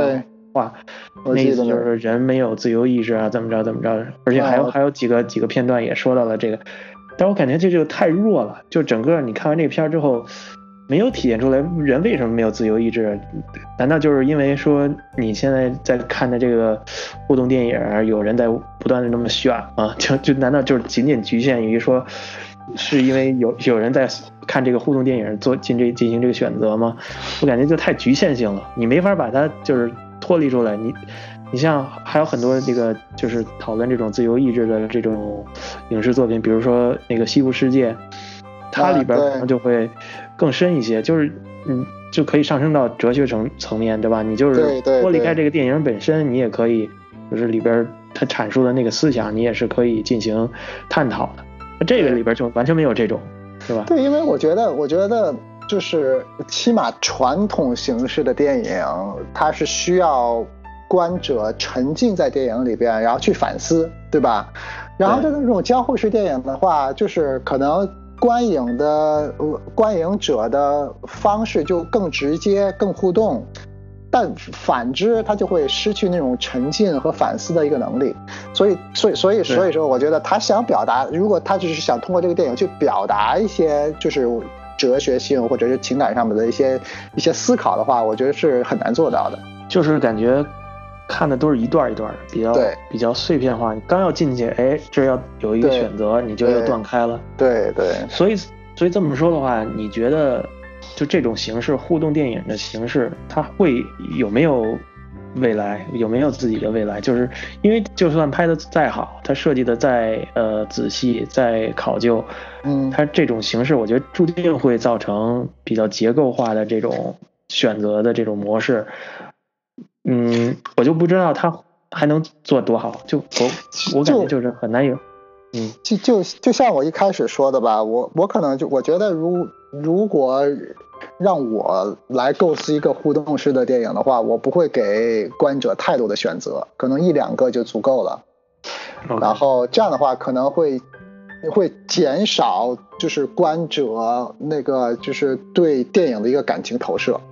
话，那意思就是人没有自由意志啊，怎么着，而且还有几个片段也说到了这个，但我感觉这就太弱了，就整个你看完这个片之后，没有体现出来人为什么没有自由意志？难道就是因为说你现在在看的这个互动电影，有人在不断的那么选啊？就难道就是仅仅局限于说，是因为有人在看这个互动电影进行这个选择吗？我感觉就太局限性了，你没法把它就是脱离出来。你像还有很多这个就是讨论这种自由意志的这种影视作品，比如说那个《西部世界》。它里边可能就会更深一些，就是就可以上升到哲学层面，对吧？你就是脱离开这个电影本身，你也可以就是里边它阐述的那个思想，你也是可以进行探讨的。这个里边就完全没有这种，是吧？ 对，因为我觉得就是起码传统形式的电影，它是需要观者沉浸在电影里边，然后去反思，对吧？然后这种交互式电影的话，就是可能观影者的方式就更直接、更互动，但反之，他就会失去那种沉浸和反思的一个能力。所以说，我觉得他想表达，如果他只是想通过这个电影去表达一些就是哲学性或者是情感上面的一些思考的话，我觉得是很难做到的。 就是感觉看的都是一段一段比较碎片化，你刚要进去，哎，这要有一个选择，你就又断开了。 对，所以这么说的话，你觉得就这种形式互动电影的形式，它会有没有未来？有没有自己的未来？就是因为就算拍的再好，它设计的再仔细、再考究，它这种形式，我觉得注定会造成比较结构化的这种选择的这种模式。我就不知道他还能做多好，我感觉就是很难有。 就像我一开始说的吧，我可能我觉得如果让我来构思一个互动式的电影的话，我不会给观者太多的选择，可能1、2个就足够了。然后这样的话可能会减少就是观者那个就是对电影的一个感情投射，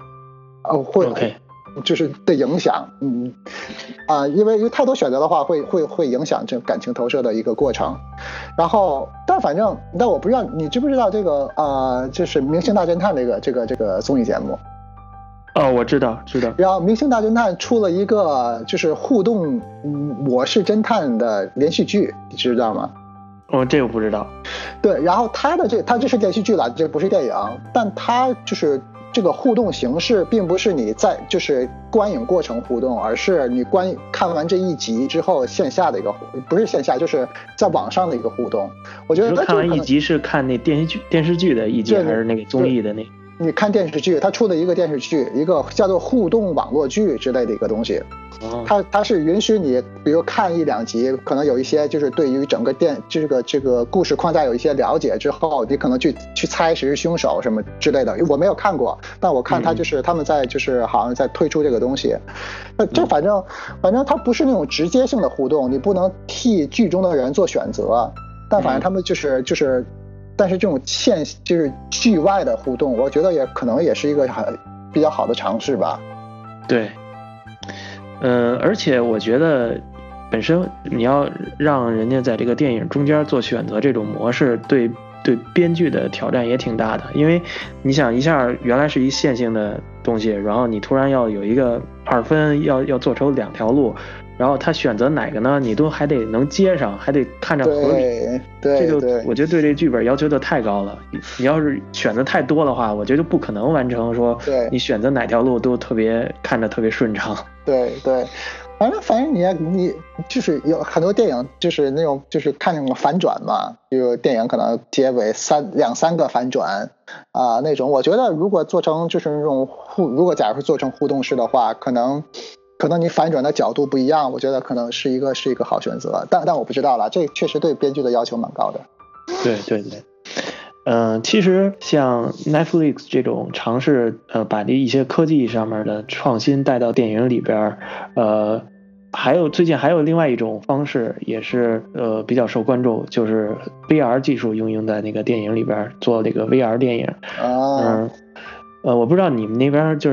就是的影响，因为太多选择的话会影响这感情投射的一个过程。然后但我不知道你知不知道这个就是明星大侦探这个综艺节目。 我知道。 然后明星大侦探出了一个就是互动我是侦探的连续剧，你知道吗？ 这个不知道。 对，然后它这是连续剧了，这不是电影，但它就是这个互动形式并不是你在就是观影过程互动，而是你看完这一集之后线下的一个，不是线下，就是在网上的一个互动。我觉得看完一集是看那电视剧的一集，还是那个综艺的那？ 你看电视剧，它出的一个电视剧，一个叫做互动网络剧之类的一个东西。它是允许你比如看1、2集，可能有一些就是对于整个这个故事框架有一些了解之后，你可能去猜谁是凶手什么之类的。我没有看过，但我看他就是他们在就是好像在推出这个东西。这反正它不是那种直接性的互动，你不能替剧中的人做选择，但反正他们就是但是这种就是剧外的互动，我觉得也可能也是一个比较好的尝试吧。 对。而且我觉得本身你要让人家在这个电影中间做选择，这种模式对编剧的挑战也挺大的，因为你想一下，原来是一线性的东西，然后你突然要有一个2分，要做成2条路，然后他选择哪个呢？你都还得能接上，还得看着合理。 对， 这就我觉得对这剧本要求的太高了。你要是选择太多的话，我觉得不可能完成说你选择哪条路都看着特别顺畅。对， 反正你就是有很多电影就是那种就是看那种反转嘛，就电影可能结尾2、3个反转那种。我觉得如果做成就是那种如果假如做成互动式的话，可能你反转的角度不一样，我觉得可能是一个好选择，但我不知道了，这确实对编剧的要求蛮高的。对。 其实像 Netflix 这种尝试把这一些科技上面的创新带到电影里边，最近还有另外一种方式也是比较受关注，就是 VR 技术应用在那个电影里边做这个 VR 电影。我不知道你们那边就是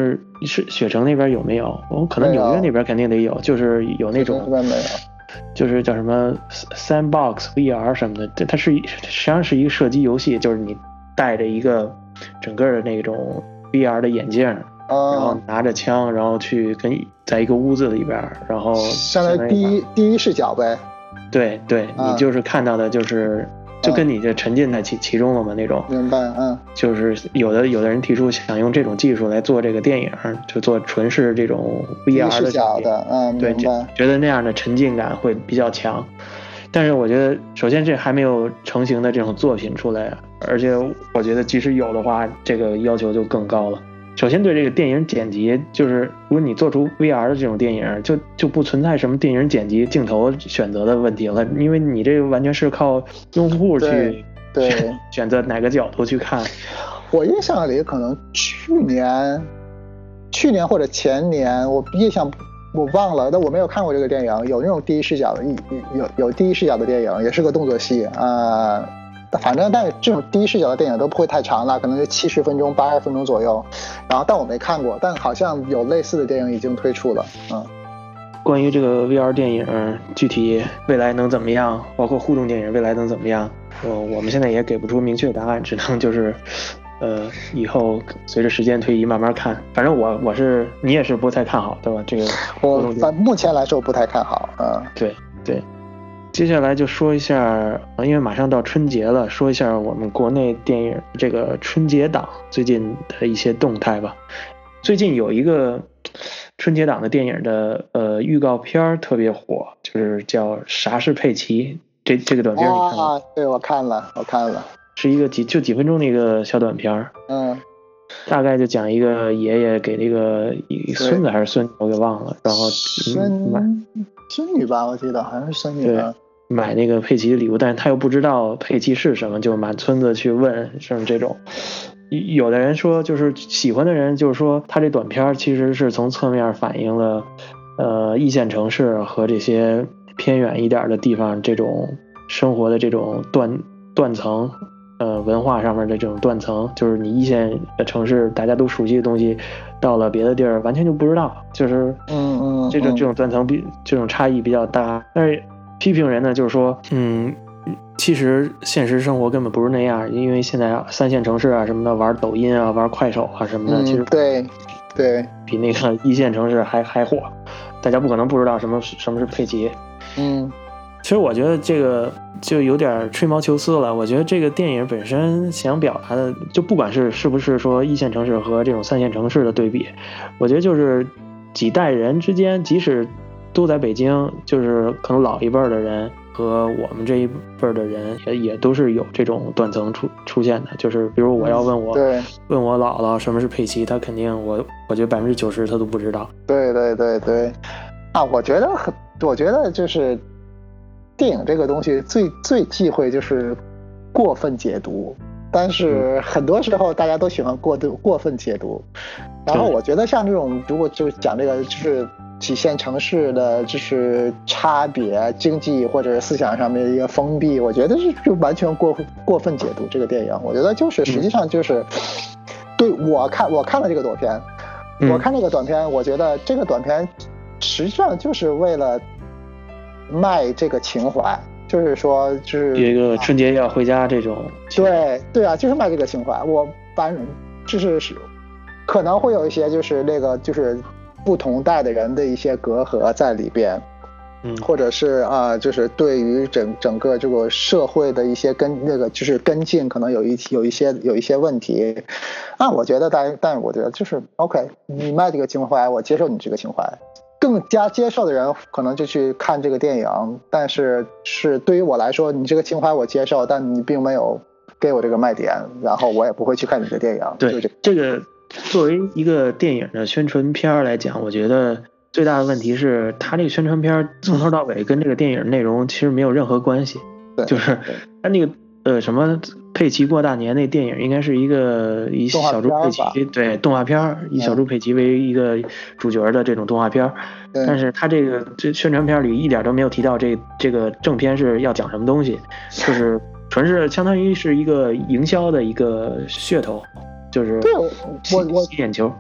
是雪城那边有没有？可能纽约那边肯定得有，就是有那种， 没有， 就是叫什么 Sandbox VR 什么的，它实际上是一个射击游戏，就是你带着一个整个的那种 VR 的眼镜，然后拿着枪，然后去在一个屋子里边，然后相当于第一视角呗。 对，你就是看到的就是就跟你这沉浸在其中了嘛那种。 明白， 就是有的人提出想用这种技术来做这个电影，就做纯是这种 VR 的视角的， 对，觉得那样的沉浸感会比较强。但是我觉得，首先这还没有成型的这种作品出来，而且我觉得即使有的话，这个要求就更高了。首先对这个电影剪辑，就是如果你做出 VR 的这种电影，就不存在什么电影剪辑镜头选择的问题了，因为你这个完全是靠用户去选择哪个角度去看。 我印象里可能去年或者前年，我忘了，但我没有看过这个电影，有那种第一视角的，有第一视角的电影，也是个动作戏反正但是这种第一视角的电影都不会太长了，可能就70分钟、80分钟左右。然后但我没看过，但好像有类似的电影已经推出了。 关于这个 VR 电影具体未来能怎么样，包括互动电影未来能怎么样，我们现在也给不出明确答案，只能就是以后随着时间推移慢慢看。反正你也是不太看好，对吧？这个我目前来说不太看好。 对。接下来就说一下，因为马上到春节了，说一下我们国内电影这个春节档最近的一些动态吧。最近有一个春节档的电影的预告片特别火，就是叫《啥是佩奇》。这个短片你看了？ 对，我看了， 是一个几分钟的一个小短片。大概就讲一个爷爷给那个孙子还是孙女我给忘了，然后孙女吧，我记得好像是孙女。 买那个佩奇的礼物，但是他又不知道佩奇是什么，就满村子去问，什么这种。有的人说，就是喜欢的人就是说，他这短片其实是从侧面反映了一线城市和这些偏远一点的地方这种生活的这种断层，文化上面的这种断层，就是你一线城市大家都熟悉的东西，到了别的地儿完全就不知道，就是这种断层这种差异比较大。但是批评人呢，就是说，其实现实生活根本不是那样，因为现在3线城市啊什么的玩抖音啊、玩快手啊什么的，其实对比那个1线城市还火，大家不可能不知道什么是佩奇。其实我觉得这个就有点吹毛求疵了。我觉得这个电影本身想表达的，就不管是不是说1线城市和这种3线城市的对比，我觉得就是几代人之间，即使都在北京，就是可能老一辈的人和我们这一辈的人也都是有这种断层出现的。就是比如我要问我姥姥什么是佩奇，他肯定我觉得90%他都不知道。 对我觉得就是电影这个东西最忌讳就是过分解读，但是很多时候大家都喜欢过分解读。然后我觉得像这种如果就讲这个就是几线城市的就是差别，经济或者思想上面的一个封闭，我觉得就完全过分解读这个电影。我觉得就是实际上就是对我看了这个短片，我看这个短片，我觉得这个短片实际上就是为了卖这个情怀，就是说就是有一个春节要回家这种。 对啊，就是卖这个情怀。我反正就是可能会有一些就是那个就是不同代的人的一些隔阂在里边，或者是就是对于整个这个社会的一些就是跟进，可能有一些问题。我觉得但我觉得就是 OK， 你卖这个情怀，我接受你这个情怀。更加接受的人可能就去看这个电影，但是对于我来说，你这个情怀我接受，但你并没有给我这个卖点，然后我也不会去看你的电影。 对，这个作为一个电影的宣传片来讲，我觉得最大的问题是它这个宣传片从头到尾跟这个电影内容其实没有任何关系。就是它那个什么佩奇过大年那电影应该是以小猪佩奇动画片，以小猪佩奇为一个主角的这种动画片，但是它这宣传片里一点都没有提到这个正片是要讲什么东西，就是纯是相当于是一个营销的一个噱头，就是吸眼球。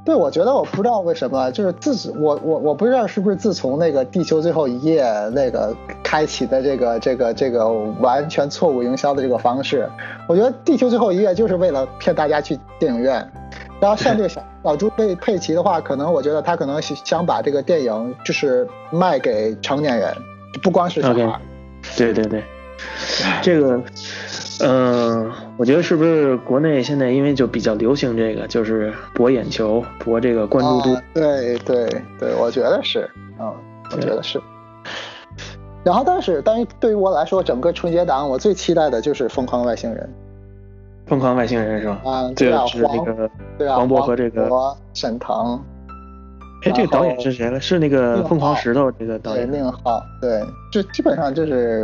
对，我觉得我不知道为什么，就是我不知道是不是自从那个《地球最后一夜》那个开启的这个完全错误营销的这个方式，我觉得《地球最后一夜》就是为了骗大家去电影院。然后像这个小猪佩奇的话，可能我觉得他可能想把这个电影就是卖给成年人，不光是小孩。 对对对，这个。我觉得是不是国内现在因为就比较流行这个，就是博眼球，博这个关注度。 对对对，我觉得是，我觉得是。然后，但是对于我来说，整个春节档我最期待的就是《疯狂外星人》。 疯狂外星人是吧？ 对啊， 是那个黄渤和这个沈腾。 哎，这个导演是谁了？是那个《疯狂石头》这个导演。 对，宁浩。对，就基本上就是。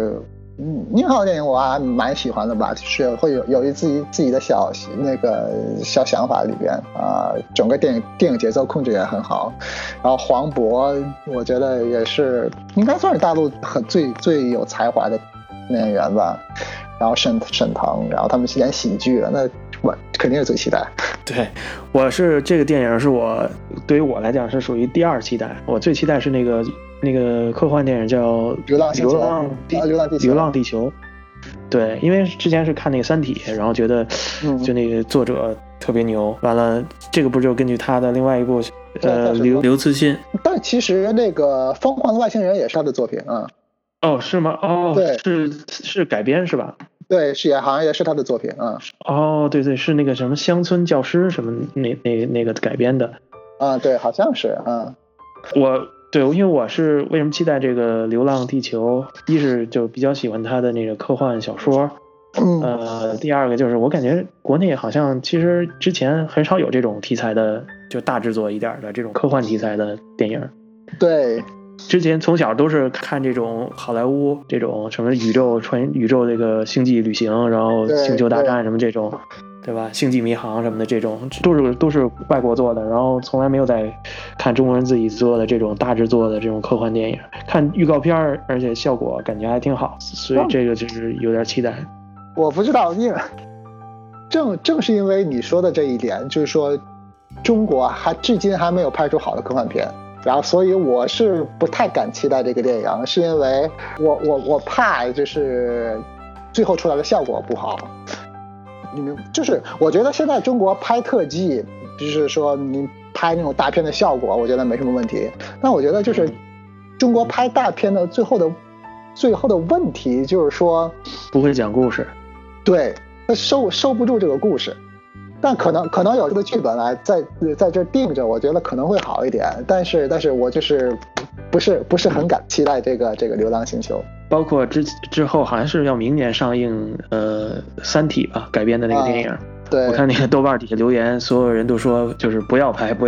宁浩电影我还蛮喜欢的吧，就是会有自己的小想法里边啊，整个电影节奏控制也很好。然后黄渤，我觉得也是应该算是大陆最有才华的演员吧。然后沈腾，然后他们演喜剧了，那我肯定是最期待。 对，这个电影是对于我来讲是属于第二期待，我最期待是那个科幻电影叫《流浪地球》。对，因为之前是看那个《三体》，然后觉得就那个作者特别牛。完了，这个不就根据他的另外一部刘慈欣？ 但其实那个《疯狂的外星人》也是他的作品啊。 哦，是吗？哦，对，是改编是吧？ 对，好像也是他的作品啊。 哦，对对，是那个什么乡村教师什么那个改编的。 啊，对，好像是啊。 因为我是为什么期待这个《流浪地球》？一是就比较喜欢他的那个科幻小说，第二个就是我感觉国内好像其实之前很少有这种题材的，就大制作一点的这种科幻题材的电影。 对。 之前从小都是看这种好莱坞这种什么宇宙这个星际旅行，然后星球大战什么这种，对吧？星际迷航什么的这种都是外国做的，然后从来没有在看中国人自己做的这种大制作的这种科幻电影。看预告片而且效果感觉还挺好，所以这个就是有点期待。 我不知道，因为正是因为你说的这一点，就是说中国至今还没有拍出好的科幻片。然后，所以我是不太敢期待这个电影，是因为我怕就是最后出来的效果不好。就是我觉得现在中国拍特技，就是说你拍那种大片的效果，我觉得没什么问题。但我觉得就是中国拍大片的最后的问题就是说不会讲故事，对， 收不住这个故事。但可能有这个剧本来在这定着，我觉得可能会好一点。但是我就是不是很敢期待这个流浪星球。 包括之后好像是要明年上映三体吧改编的那个电影。 对， 我看那个豆瓣底下留言，所有人都说就是不要拍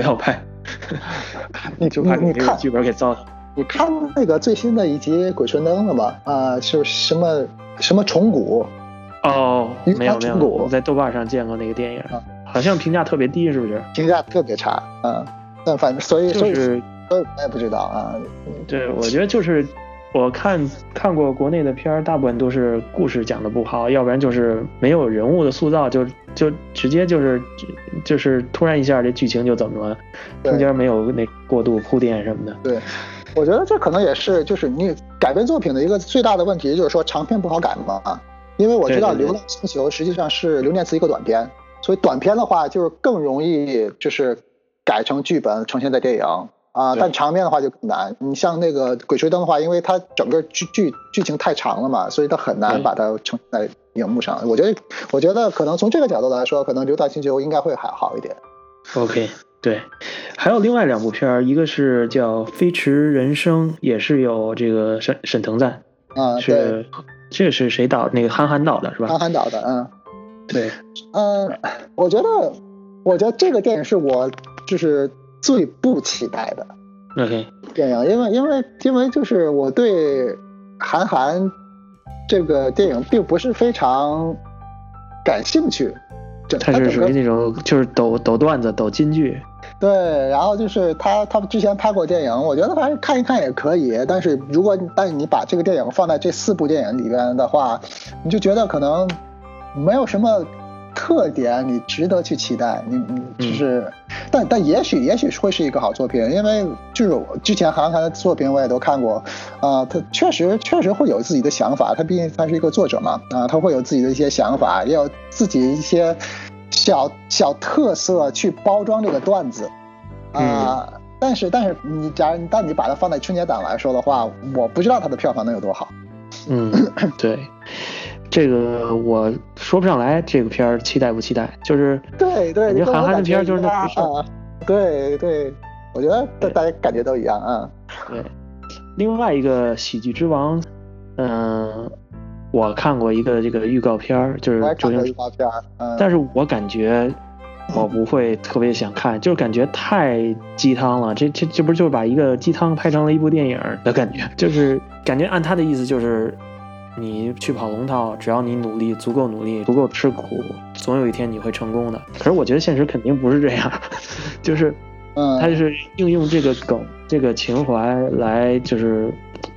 就怕你这个剧本给糟蹋。 你看那个最新的一集鬼吹灯了吗？是什么虫谷。 哦，没有，我在豆瓣上见过那个电影，好像评价特别低，是不是？ 评价特别差，但反正所以我也不知道啊。 对，我觉得就是我看过国内的片儿，大部分都是故事讲的不好，要不然就是没有人物的塑造，就直接就是突然一下这剧情就怎么了，中间没有那过度铺垫什么的。 对，我觉得这可能也是就是你改编作品的一个最大的问题，就是说长篇不好改嘛。因为我知道《流浪星球》实际上是刘念慈一个短片，所以短片的话就是更容易就是改成剧本呈现在电影啊，但长篇的话就更难。你像那个《鬼吹灯》的话，因为它整个剧情太长了嘛，所以它很难把它呈现在荧幕上。我觉得可能从这个角度来说，可能《流浪星球》应该会还好一点。 OK， 对，还有另外两部片，一个是叫《飞驰人生》，也是有这个沈腾在。是，这个是谁导？那个韩寒导的是吧？ 韩寒导的， 对， 我觉得这个电影是我就是最不期待的 OK 电影，因为就是我对韩寒这个电影并不是非常感兴趣。 他是属于那种就是抖段子、抖金句。 对，然后就是他之前拍过电影，我觉得反正看一看也可以，但是你把这个电影放在这4部电影里边的话，你就觉得可能没有什么特点，你值得去期待。你就是但也许会是一个好作品，因为就是我之前韩寒的作品我也都看过，他确实会有自己的想法，他毕竟他是一个作者嘛，他会有自己的一些想法，也有自己一些小特色去包装这个段子，但是你把它放在春节档来说的话，我不知道它的票房能有多好。 对。这个我说不上来，这个片儿期待不期待？就是对， 感觉韩寒的片儿就是那回事。 对，我觉得大家感觉都一样啊。 对，另外一个《喜剧之王》，我看过一个这个预告片，就是周星驰预告片，但是我感觉我不会特别想看，就是感觉太鸡汤了。这不就是把一个鸡汤拍成了一部电影的感觉？就是感觉按他的意思就是。你去跑龙套，只要你努力，足够努力，足够吃苦，总有一天你会成功的。可是我觉得现实肯定不是这样，就是他是应用这个梗、这个情怀来，就是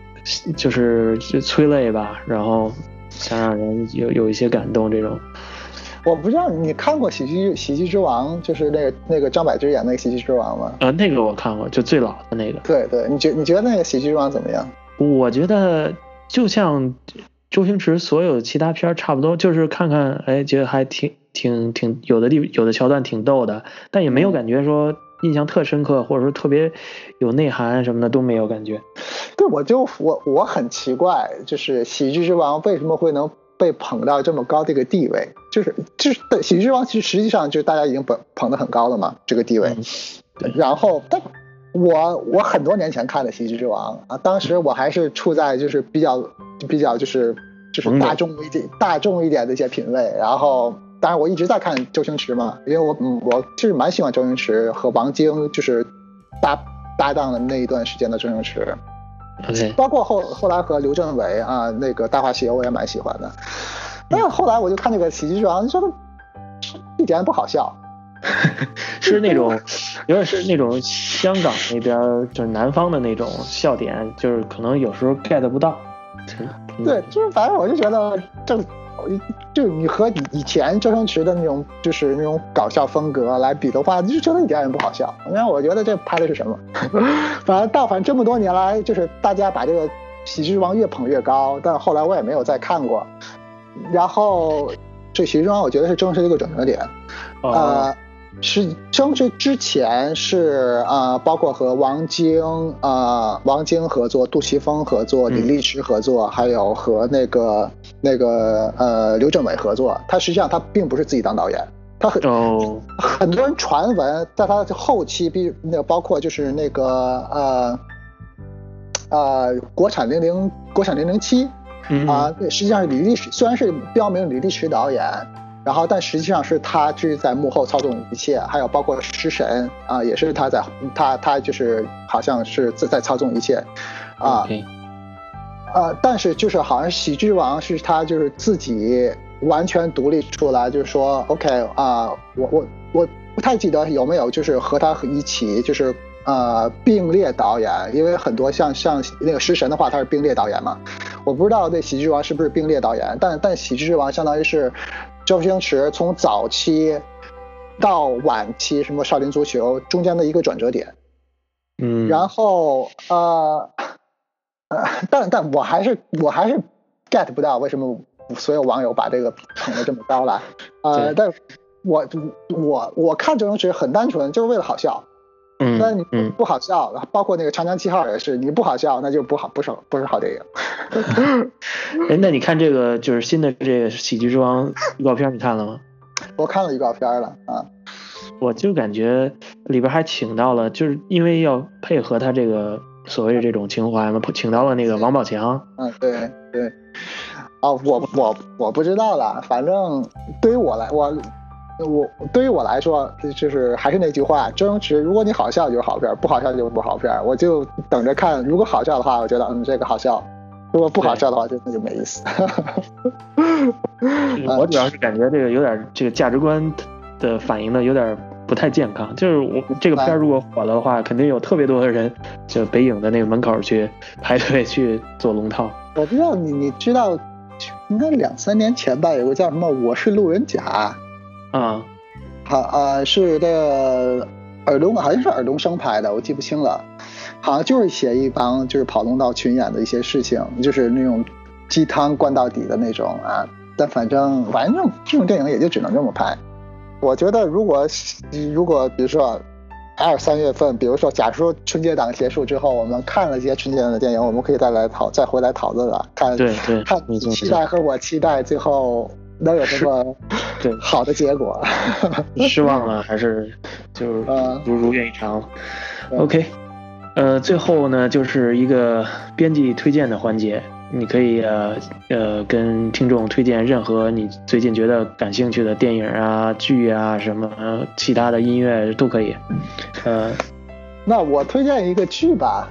催泪吧，然后想让人有一些感动这种。 我不知道你看过喜剧之王，就是那个张柏芝演那个喜剧之王吗？ 那个我看过，就最老的那个。 对，你觉得那个喜剧之王怎么样？ 我觉得就像周星驰所有其他片差不多，就是看看，哎，觉得还挺有的桥段挺逗的，但也没有感觉说印象特深刻，或者说特别有内涵什么的都没有感觉。 对，我很奇怪，就是喜剧之王为什么会能被捧到这么高的一个地位？就是喜剧之王，其实实际上就是大家已经捧得很高了嘛，这个地位。然后，但我很多年前看的喜剧之王当时我还是处在就是比较就是大众一点的一些品味。然后当然我一直在看周星驰嘛，因为我其实蛮喜欢周星驰和王晶就是搭档的那一段时间的周星驰。包括后来和刘镇伟那个大话西游我也蛮喜欢的。但是后来我就看这个喜剧之王，觉得一点也不好笑。 是那种有点是那种香港那边就是南方的那种笑点，就是可能有时候 get 不到。 对，就是反正我就觉得就你和以前周星驰的那种就是那种搞笑风格来比的话，就觉得一点也不好笑。因为我觉得这拍的是什么？反正这么多年来，就是大家把这个喜剧之王越捧越高，但后来我也没有再看过。然后这喜剧之王我觉得是周星驰的一个转折点。是周星驰之前是包括和王晶合作，杜琪峰合作，李立驰合作，还有和那个刘镇伟合作。他实际上他并不是自己当导演，他很多人传闻在他的后期，包括就是那个国产007实际上李立驰虽然是标明李立驰导演。然后，但实际上是他就是在幕后操纵一切，还有包括食神也是他他就是好像是在操纵一切但是就是好像喜剧王是他就是自己完全独立出来，就是说 OK 我不太记得有没有就是和他一起就是并列导演，因为很多像那个食神的话他是并列导演嘛，我不知道那喜剧王是不是并列导演，但喜剧之王相当于是周星驰从早期到晚期什么少林足球中间的一个转折点。然后但我还是 get 不到为什么所有网友把这个捧得这么高了但我看周星驰很单纯，就是为了好笑。但你不好笑，包括那个长江7号也是，你不好笑那就不是好电影。 那你看这个就是新的这个喜剧之王预告片你看了吗？ 我看了预告片了我就感觉里边还请到了，就是因为要配合他这个所谓的这种情怀嘛，请到了那个王宝强。 对我不知道了，反正对于我来说，就是还是那句话，周星驰，如果你好笑就是好片，不好笑就是不好片，我就等着看。如果好笑的话，我觉得这个好笑；如果不好笑的话，那就没意思。 我主要是感觉这个有点这个价值观的反映的有点不太健康。就是我这个片如果火了的话，肯定有特别多的人就北影的那个门口去排队去做龙套。 我不知道你知道，应该2-3年前吧，有个叫什么《我是路人甲》。是这个好像是尔冬升拍的，我记不清了，好像就是写一帮就是跑龙套群演的一些事情，就是那种鸡汤灌到底的那种啊。但反正这种电影也就只能这么拍。我觉得如果比如说2、3月份，比如说假如说春节档结束之后，我们看了这些春节档的电影，我们可以再回来讨论了，看你期待和我期待最后能有什么好的结果。 失望了还是就如愿以偿。OK， 最后呢就是一个编辑推荐的环节，你可以跟听众推荐任何你最近觉得感兴趣的电影啊、剧啊，什么其他的音乐都可以。 那我推荐一个剧吧，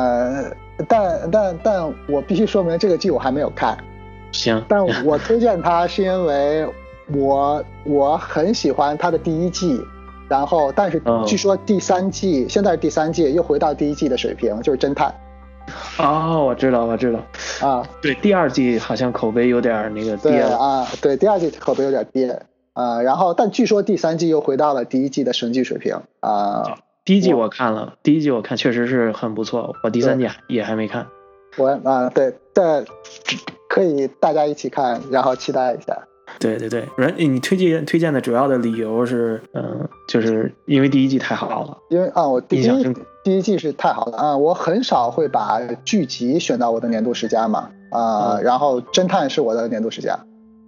但我必须说明这个剧我还没有看。 行， 但我推荐它是因为我很喜欢它的第1季，然后但是据说第3季现在是第3季又回到第1季的水平，就是侦探。 我知道啊，对，第2季好像口碑有点那个跌了。 对，第2季口碑有点跌然后但据说第3季又回到了第1季的神剧水平第1季我看了，第1季我看确实是很不错，我第3季也还没看。 对，可以大家一起看，然后期待一下。 对，你推荐的主要的理由是，就是因为第1季太好了。 因为我第1季是太好了我很少会把剧集选到我的年度10佳嘛然后侦探是我的年度10佳。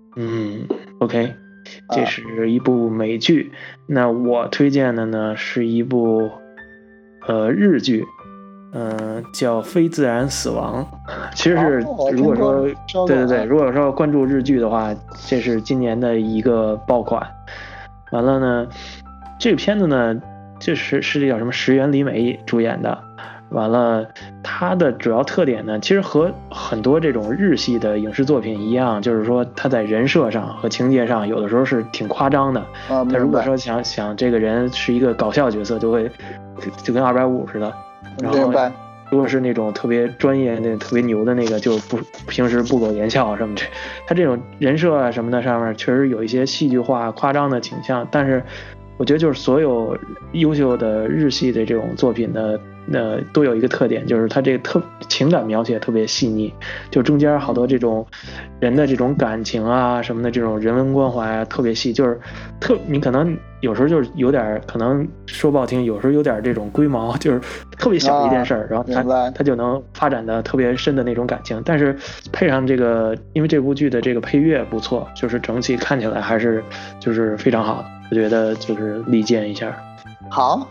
OK， 这是一部美剧。那我推荐的呢是一部日剧。叫非自然死亡，其实是如果说对，如果说关注日剧的话，这是今年的一个爆款。完了呢，这个片子呢，是叫什么石原里美主演的。完了，它的主要特点呢，其实和很多这种日系的影视作品一样，就是说它在人设上和情节上有的时候是挺夸张的。但如果说想这个人是一个搞笑角色，就跟250似的。然后如果是那种特别专业、特别牛的那个，就平时不苟言笑什么的。他这种人设啊什么的上面确实有一些戏剧化、夸张的倾向，但是我觉得就是所有优秀的日系的这种作品的都有一个特点，就是它这个情感描写特别细腻，就中间好多这种人的这种感情啊什么的，这种人文关怀啊特别细，就是你可能有时候就是有点，可能说不好听，有时候有点这种龟毛，就是特别小的一件事然后它就能发展的特别深的那种感情，但是配上这个，因为这部剧的这个配乐不错，就是整体看起来还是就是非常好的，我觉得就是力荐一下。 好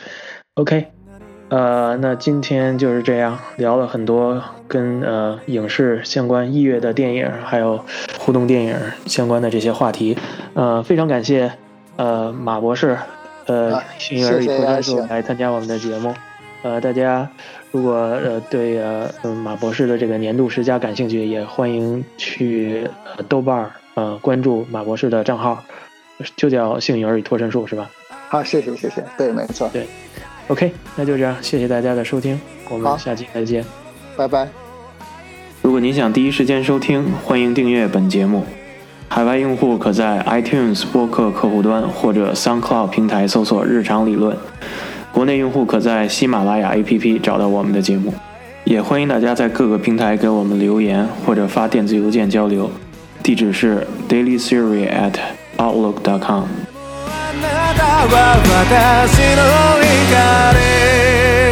，OK。那今天就是这样聊了很多跟影视相关、音乐的电影，还有互动电影相关的这些话题。非常感谢马博士幸运儿与托生术来参加我们的节目。大家如果对马博士的这个年度10佳感兴趣，也欢迎去豆瓣关注马博士的账号，就叫幸运儿与托生术是吧？ 好，谢谢，对，没错， 对。OK， 那就这样，谢谢大家的收听，我们下期再见， 拜拜。 如果您想第一时间收听，欢迎订阅本节目。海外用户可在 iTunes 播客客户端或者 SoundCloud 平台搜索日常理论，国内用户可在喜马拉雅 APP 找到我们的节目。也欢迎大家在各个平台给我们留言或者發电子邮件交流，地址是 dailytheory@outlook.com。あなたは私の光